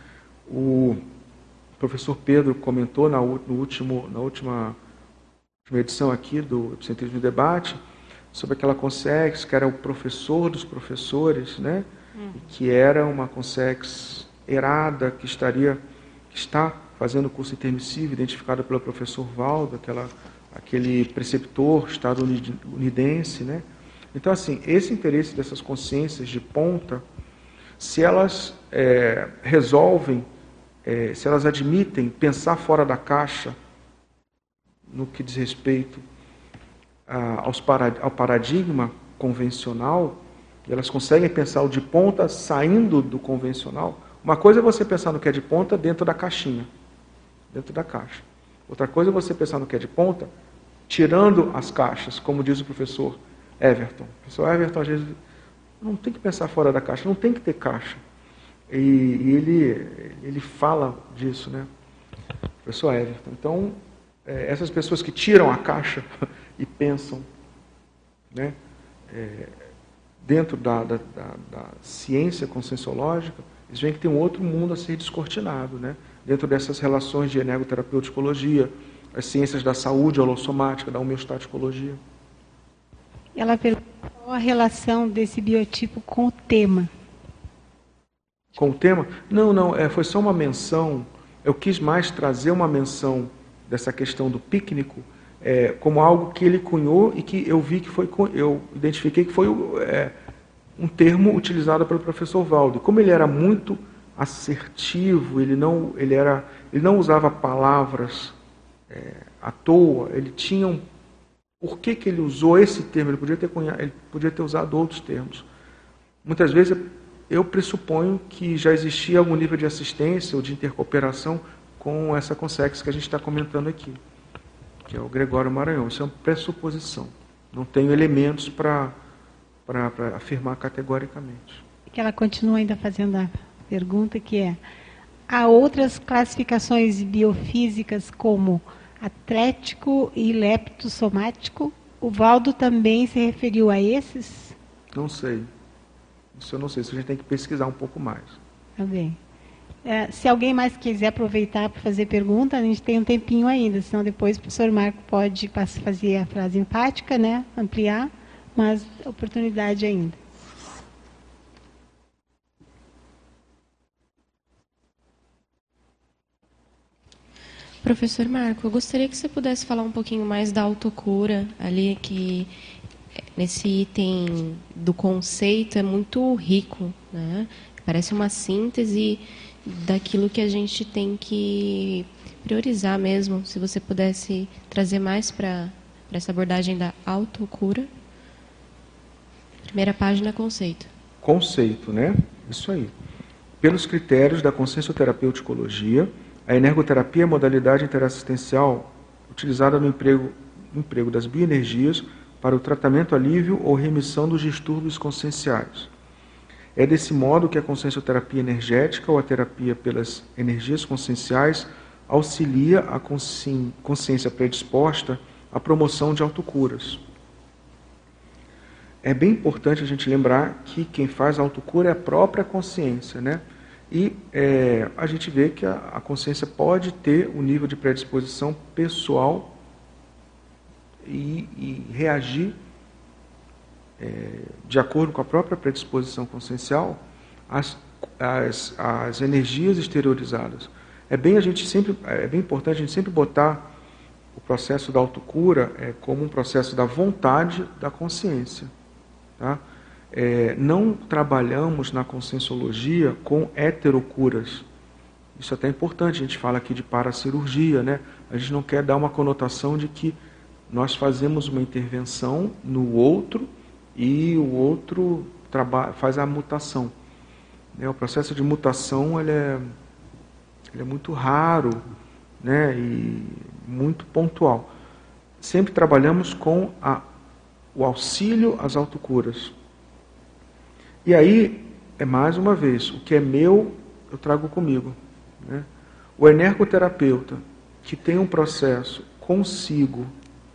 o professor Pedro comentou na, no último, na última, última edição aqui do Epicentrismo e Debate, sobre aquela consex, que era o professor dos professores, né? Hum. Que era uma consex errada, que, estaria, que está fazendo o curso intermissivo, identificado pelo professor Valdo, aquela, aquele preceptor estadunidense, né? Então, assim, esse interesse dessas consciências de ponta, se elas é, resolvem, é, se elas admitem pensar fora da caixa, no que diz respeito a, aos para, ao paradigma convencional, e elas conseguem pensar o de ponta saindo do convencional. Uma coisa é você pensar no que é de ponta dentro da caixinha, dentro da caixa. Outra coisa é você pensar no que é de ponta, tirando as caixas, como diz o professor Everton. O professor Everton, às vezes, não tem que pensar fora da caixa, não tem que ter caixa. E, e ele, ele fala disso, né? O professor Everton. Então, é, essas pessoas que tiram a caixa e pensam, né, é, dentro da, da, da, da ciência conscienciológica, eles veem que tem um outro mundo a ser descortinado, né? Dentro dessas relações de energoterapeuticologia, as ciências da saúde holossomática, da homeostaticologia. Ela perguntou qual a relação desse biotipo com o tema. Com o tema? Não, não, é, foi só uma menção. Eu quis mais trazer uma menção dessa questão do pícnico é, como algo que ele cunhou e que eu vi que foi, eu identifiquei que foi é, um termo utilizado pelo professor Valdo. Como ele era muito assertivo, ele não, ele era, ele não usava palavras é, à toa, ele tinha um Por que, que ele usou esse termo? Ele podia ter, ele podia ter usado outros termos. Muitas vezes eu pressuponho que já existia algum nível de assistência ou de intercooperação com essa consex que a gente está comentando aqui, que é o Gregório Maranhão. Isso é uma pressuposição. Não tenho elementos para para afirmar categoricamente. Que ela continua ainda fazendo a pergunta, que é: há outras classificações biofísicas como atlético e leptossomático? O Valdo também se referiu a esses? Não sei. Isso eu não sei. Isso a gente tem que pesquisar um pouco mais. Tá bem. É, se alguém mais quiser aproveitar para fazer pergunta, a gente tem um tempinho ainda, senão depois o professor Marco pode fazer a frase empática, né? Ampliar, mas oportunidade ainda. Professor Marco, eu gostaria que você pudesse falar um pouquinho mais da autocura, ali que nesse item do conceito é muito rico, né? Parece uma síntese daquilo que a gente tem que priorizar mesmo. Se você pudesse trazer mais para essa abordagem da autocura. Primeira página, conceito. Conceito, né? Isso aí. Pelos critérios da consciencioterapeuticologia, a energoterapia é a modalidade interassistencial utilizada no emprego, no emprego das bioenergias para o tratamento, alívio ou remissão dos distúrbios conscienciais. É desse modo que a consciencioterapia energética ou a terapia pelas energias conscienciais auxilia a consciência predisposta à promoção de autocuras. É bem importante a gente lembrar que quem faz a autocura é a própria consciência, né? E é, a gente vê que a, a consciência pode ter um nível de predisposição pessoal e, e reagir é, de acordo com a própria predisposição consciencial às, às, às energias exteriorizadas. É bem, a gente sempre, é bem importante a gente sempre botar o processo da autocura é, como um processo da vontade da consciência. Tá? É, não trabalhamos na conscienciologia com heterocuras. Isso até é importante, a gente fala aqui de paracirurgia, né? A gente não quer dar uma conotação de que nós fazemos uma intervenção no outro e o outro trabalha, faz a mutação. Né? O processo de mutação ele é, ele é muito raro, né? E muito pontual. Sempre trabalhamos com a, o auxílio às autocuras. E aí, é mais uma vez, o que é meu, eu trago comigo. Né? O energoterapeuta, que tem um processo consigo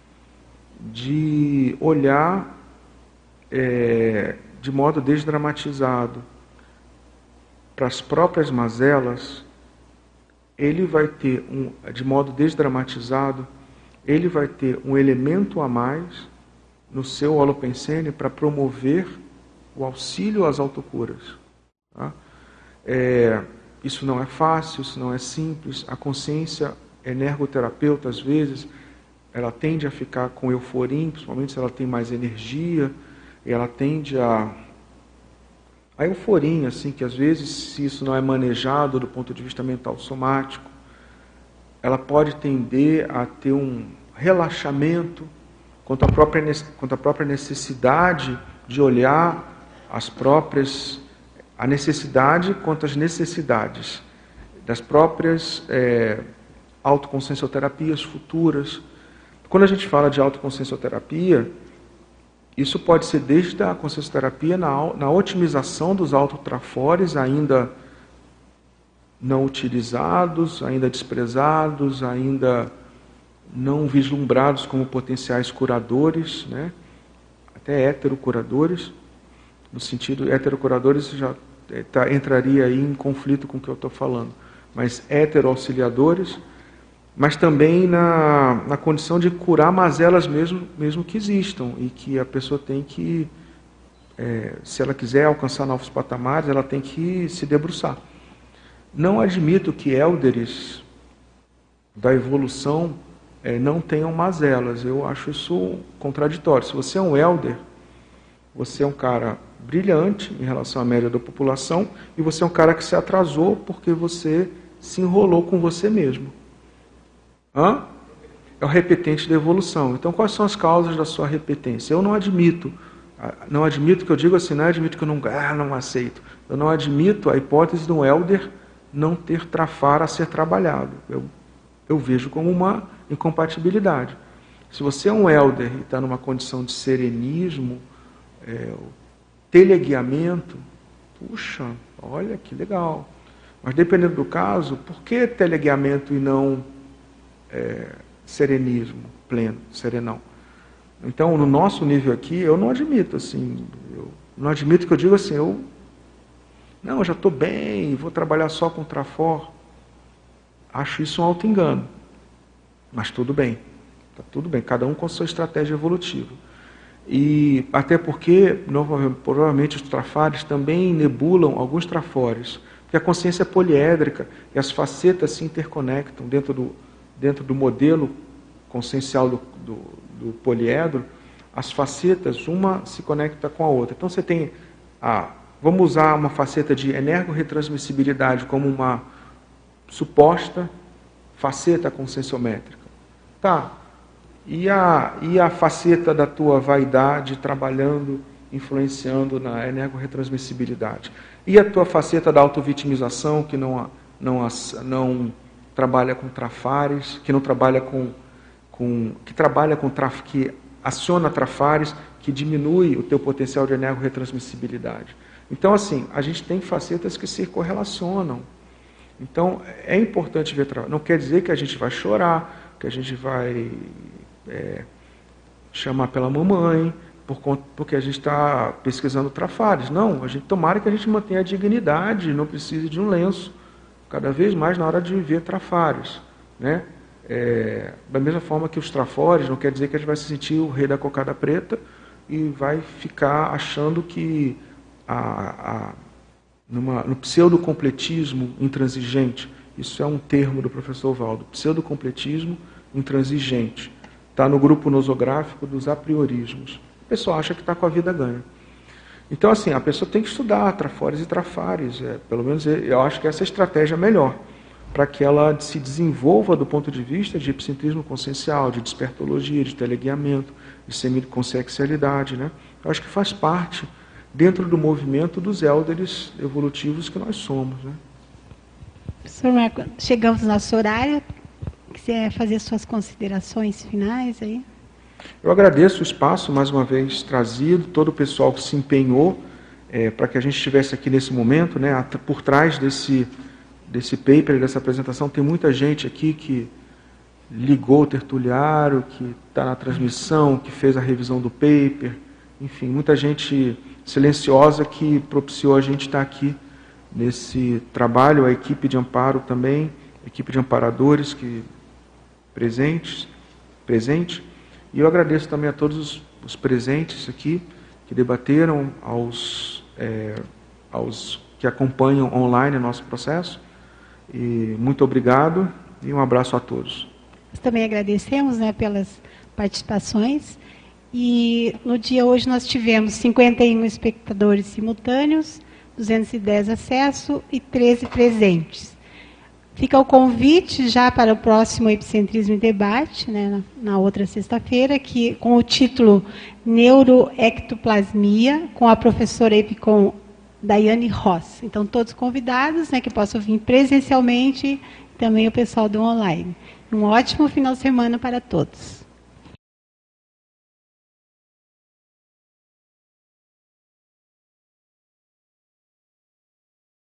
de olhar é, de modo desdramatizado para as próprias mazelas, ele vai ter, um, de modo desdramatizado, ele vai ter um elemento a mais no seu holopensene para promover o auxílio às autocuras. Tá? É, isso não é fácil, isso não é simples. A consciência energoterapeuta, às vezes, ela tende a ficar com euforia, principalmente se ela tem mais energia, e ela tende a... A euforia, assim, que às vezes, se isso não é manejado do ponto de vista mental somático, ela pode tender a ter um relaxamento quanto à própria, quanto à própria necessidade de olhar as próprias, a necessidade quanto às necessidades das próprias é, autoconsciencioterapias futuras. Quando a gente fala de autoconsciencioterapia, isso pode ser desde a consciencioterapia na, na otimização dos autotrafores ainda não utilizados, ainda desprezados, ainda não vislumbrados como potenciais curadores, né? Até heterocuradores. No sentido, heterocuradores já tá, entraria aí em conflito com o que eu estou falando, mas heteroauxiliadores, mas também na, na condição de curar mazelas mesmo, mesmo que existam, e que a pessoa tem que, é, se ela quiser alcançar novos patamares, ela tem que se debruçar. Não admito que élderes da evolução é, não tenham mazelas, eu acho isso contraditório. Se você é um élder, você é um cara brilhante em relação à média da população, e você é um cara que se atrasou porque você se enrolou com você mesmo. Hã? É o repetente da evolução. Então, quais são as causas da sua repetência? Eu não admito, não admito que eu digo assim, não admito que eu não, ah, não aceito. Eu não admito a hipótese do élder não ter trafar a ser trabalhado. Eu, eu vejo como uma incompatibilidade. Se você é um élder e está numa condição de serenismo, é, teleguiamento, puxa, olha que legal. Mas dependendo do caso, por que teleguiamento e não é, serenismo pleno, serenão? Então, no nosso nível aqui, eu não admito assim, eu não admito que eu digo assim, eu não, eu já estou bem, vou trabalhar só com trafor. Acho isso um auto-engano. Mas tudo bem, tá tudo bem, cada um com a sua estratégia evolutiva. E até porque, provavelmente, os trafares também nebulam alguns trafores, porque a consciência é poliédrica e as facetas se interconectam dentro do, dentro do modelo consciencial do, do, do poliedro, as facetas, uma se conecta com a outra. Então você tem, a, vamos usar uma faceta de energorretransmissibilidade como uma suposta faceta conscienciométrica. Tá. E a, e a faceta da tua vaidade trabalhando, influenciando na energorretransmissibilidade. E a tua faceta da autovitimização, que não, não, não trabalha com trafares, que não trabalha com, com que trabalha com traf, que aciona trafares, que diminui o teu potencial de energorretransmissibilidade. Então, assim, a gente tem facetas que se correlacionam. Então, é importante ver trabalho. Não quer dizer que a gente vai chorar, que a gente vai é, chamar pela mamãe, por conta, porque a gente está pesquisando trafares. Não, a gente tomara que a gente mantenha a dignidade, não precise de um lenço, cada vez mais na hora de ver trafares, né? É, da mesma forma que os trafores, não quer dizer que a gente vai se sentir o rei da cocada preta e vai ficar achando que a, a, numa, no pseudocompletismo intransigente, isso é um termo do professor Valdo, pseudocompletismo intransigente, está no grupo nosográfico dos apriorismos. A pessoa acha que está com a vida ganha. Então, assim, a pessoa tem que estudar trafores e trafares, é, pelo menos eu acho que essa é a estratégia melhor, para que ela se desenvolva do ponto de vista de epicentrismo consciencial, de despertologia, de teleguiamento, de semiconsciencialidade, né? Eu acho que faz parte, dentro do movimento dos elders evolutivos que nós somos, né? Professor Marco, chegamos no nosso horário. Quiser fazer suas considerações finais aí? Eu agradeço o espaço, mais uma vez, trazido, todo o pessoal que se empenhou é, para que a gente estivesse aqui nesse momento, né? Por trás desse... desse paper, dessa apresentação, tem muita gente aqui que ligou o tertuliário, que está na transmissão, que fez a revisão do paper, enfim, muita gente silenciosa que propiciou a gente estar aqui nesse trabalho, a equipe de amparo também, a equipe de amparadores que presentes, presente, e eu agradeço também a todos os, os presentes aqui, que debateram, aos, é, aos que acompanham online o nosso processo. E muito obrigado e um abraço a todos. Nós também agradecemos, né, pelas participações. E no dia hoje nós tivemos cinquenta e um espectadores simultâneos, duzentos e dez acessos e treze presentes. Fica o convite já para o próximo Epicentrismo em Debate, né, na, na outra sexta-feira, que com o título Neuroectoplasmia, com a professora Epicom Daiane Ross. Então, todos convidados, né, que possam vir presencialmente, também o pessoal do online. Um ótimo final de semana para todos.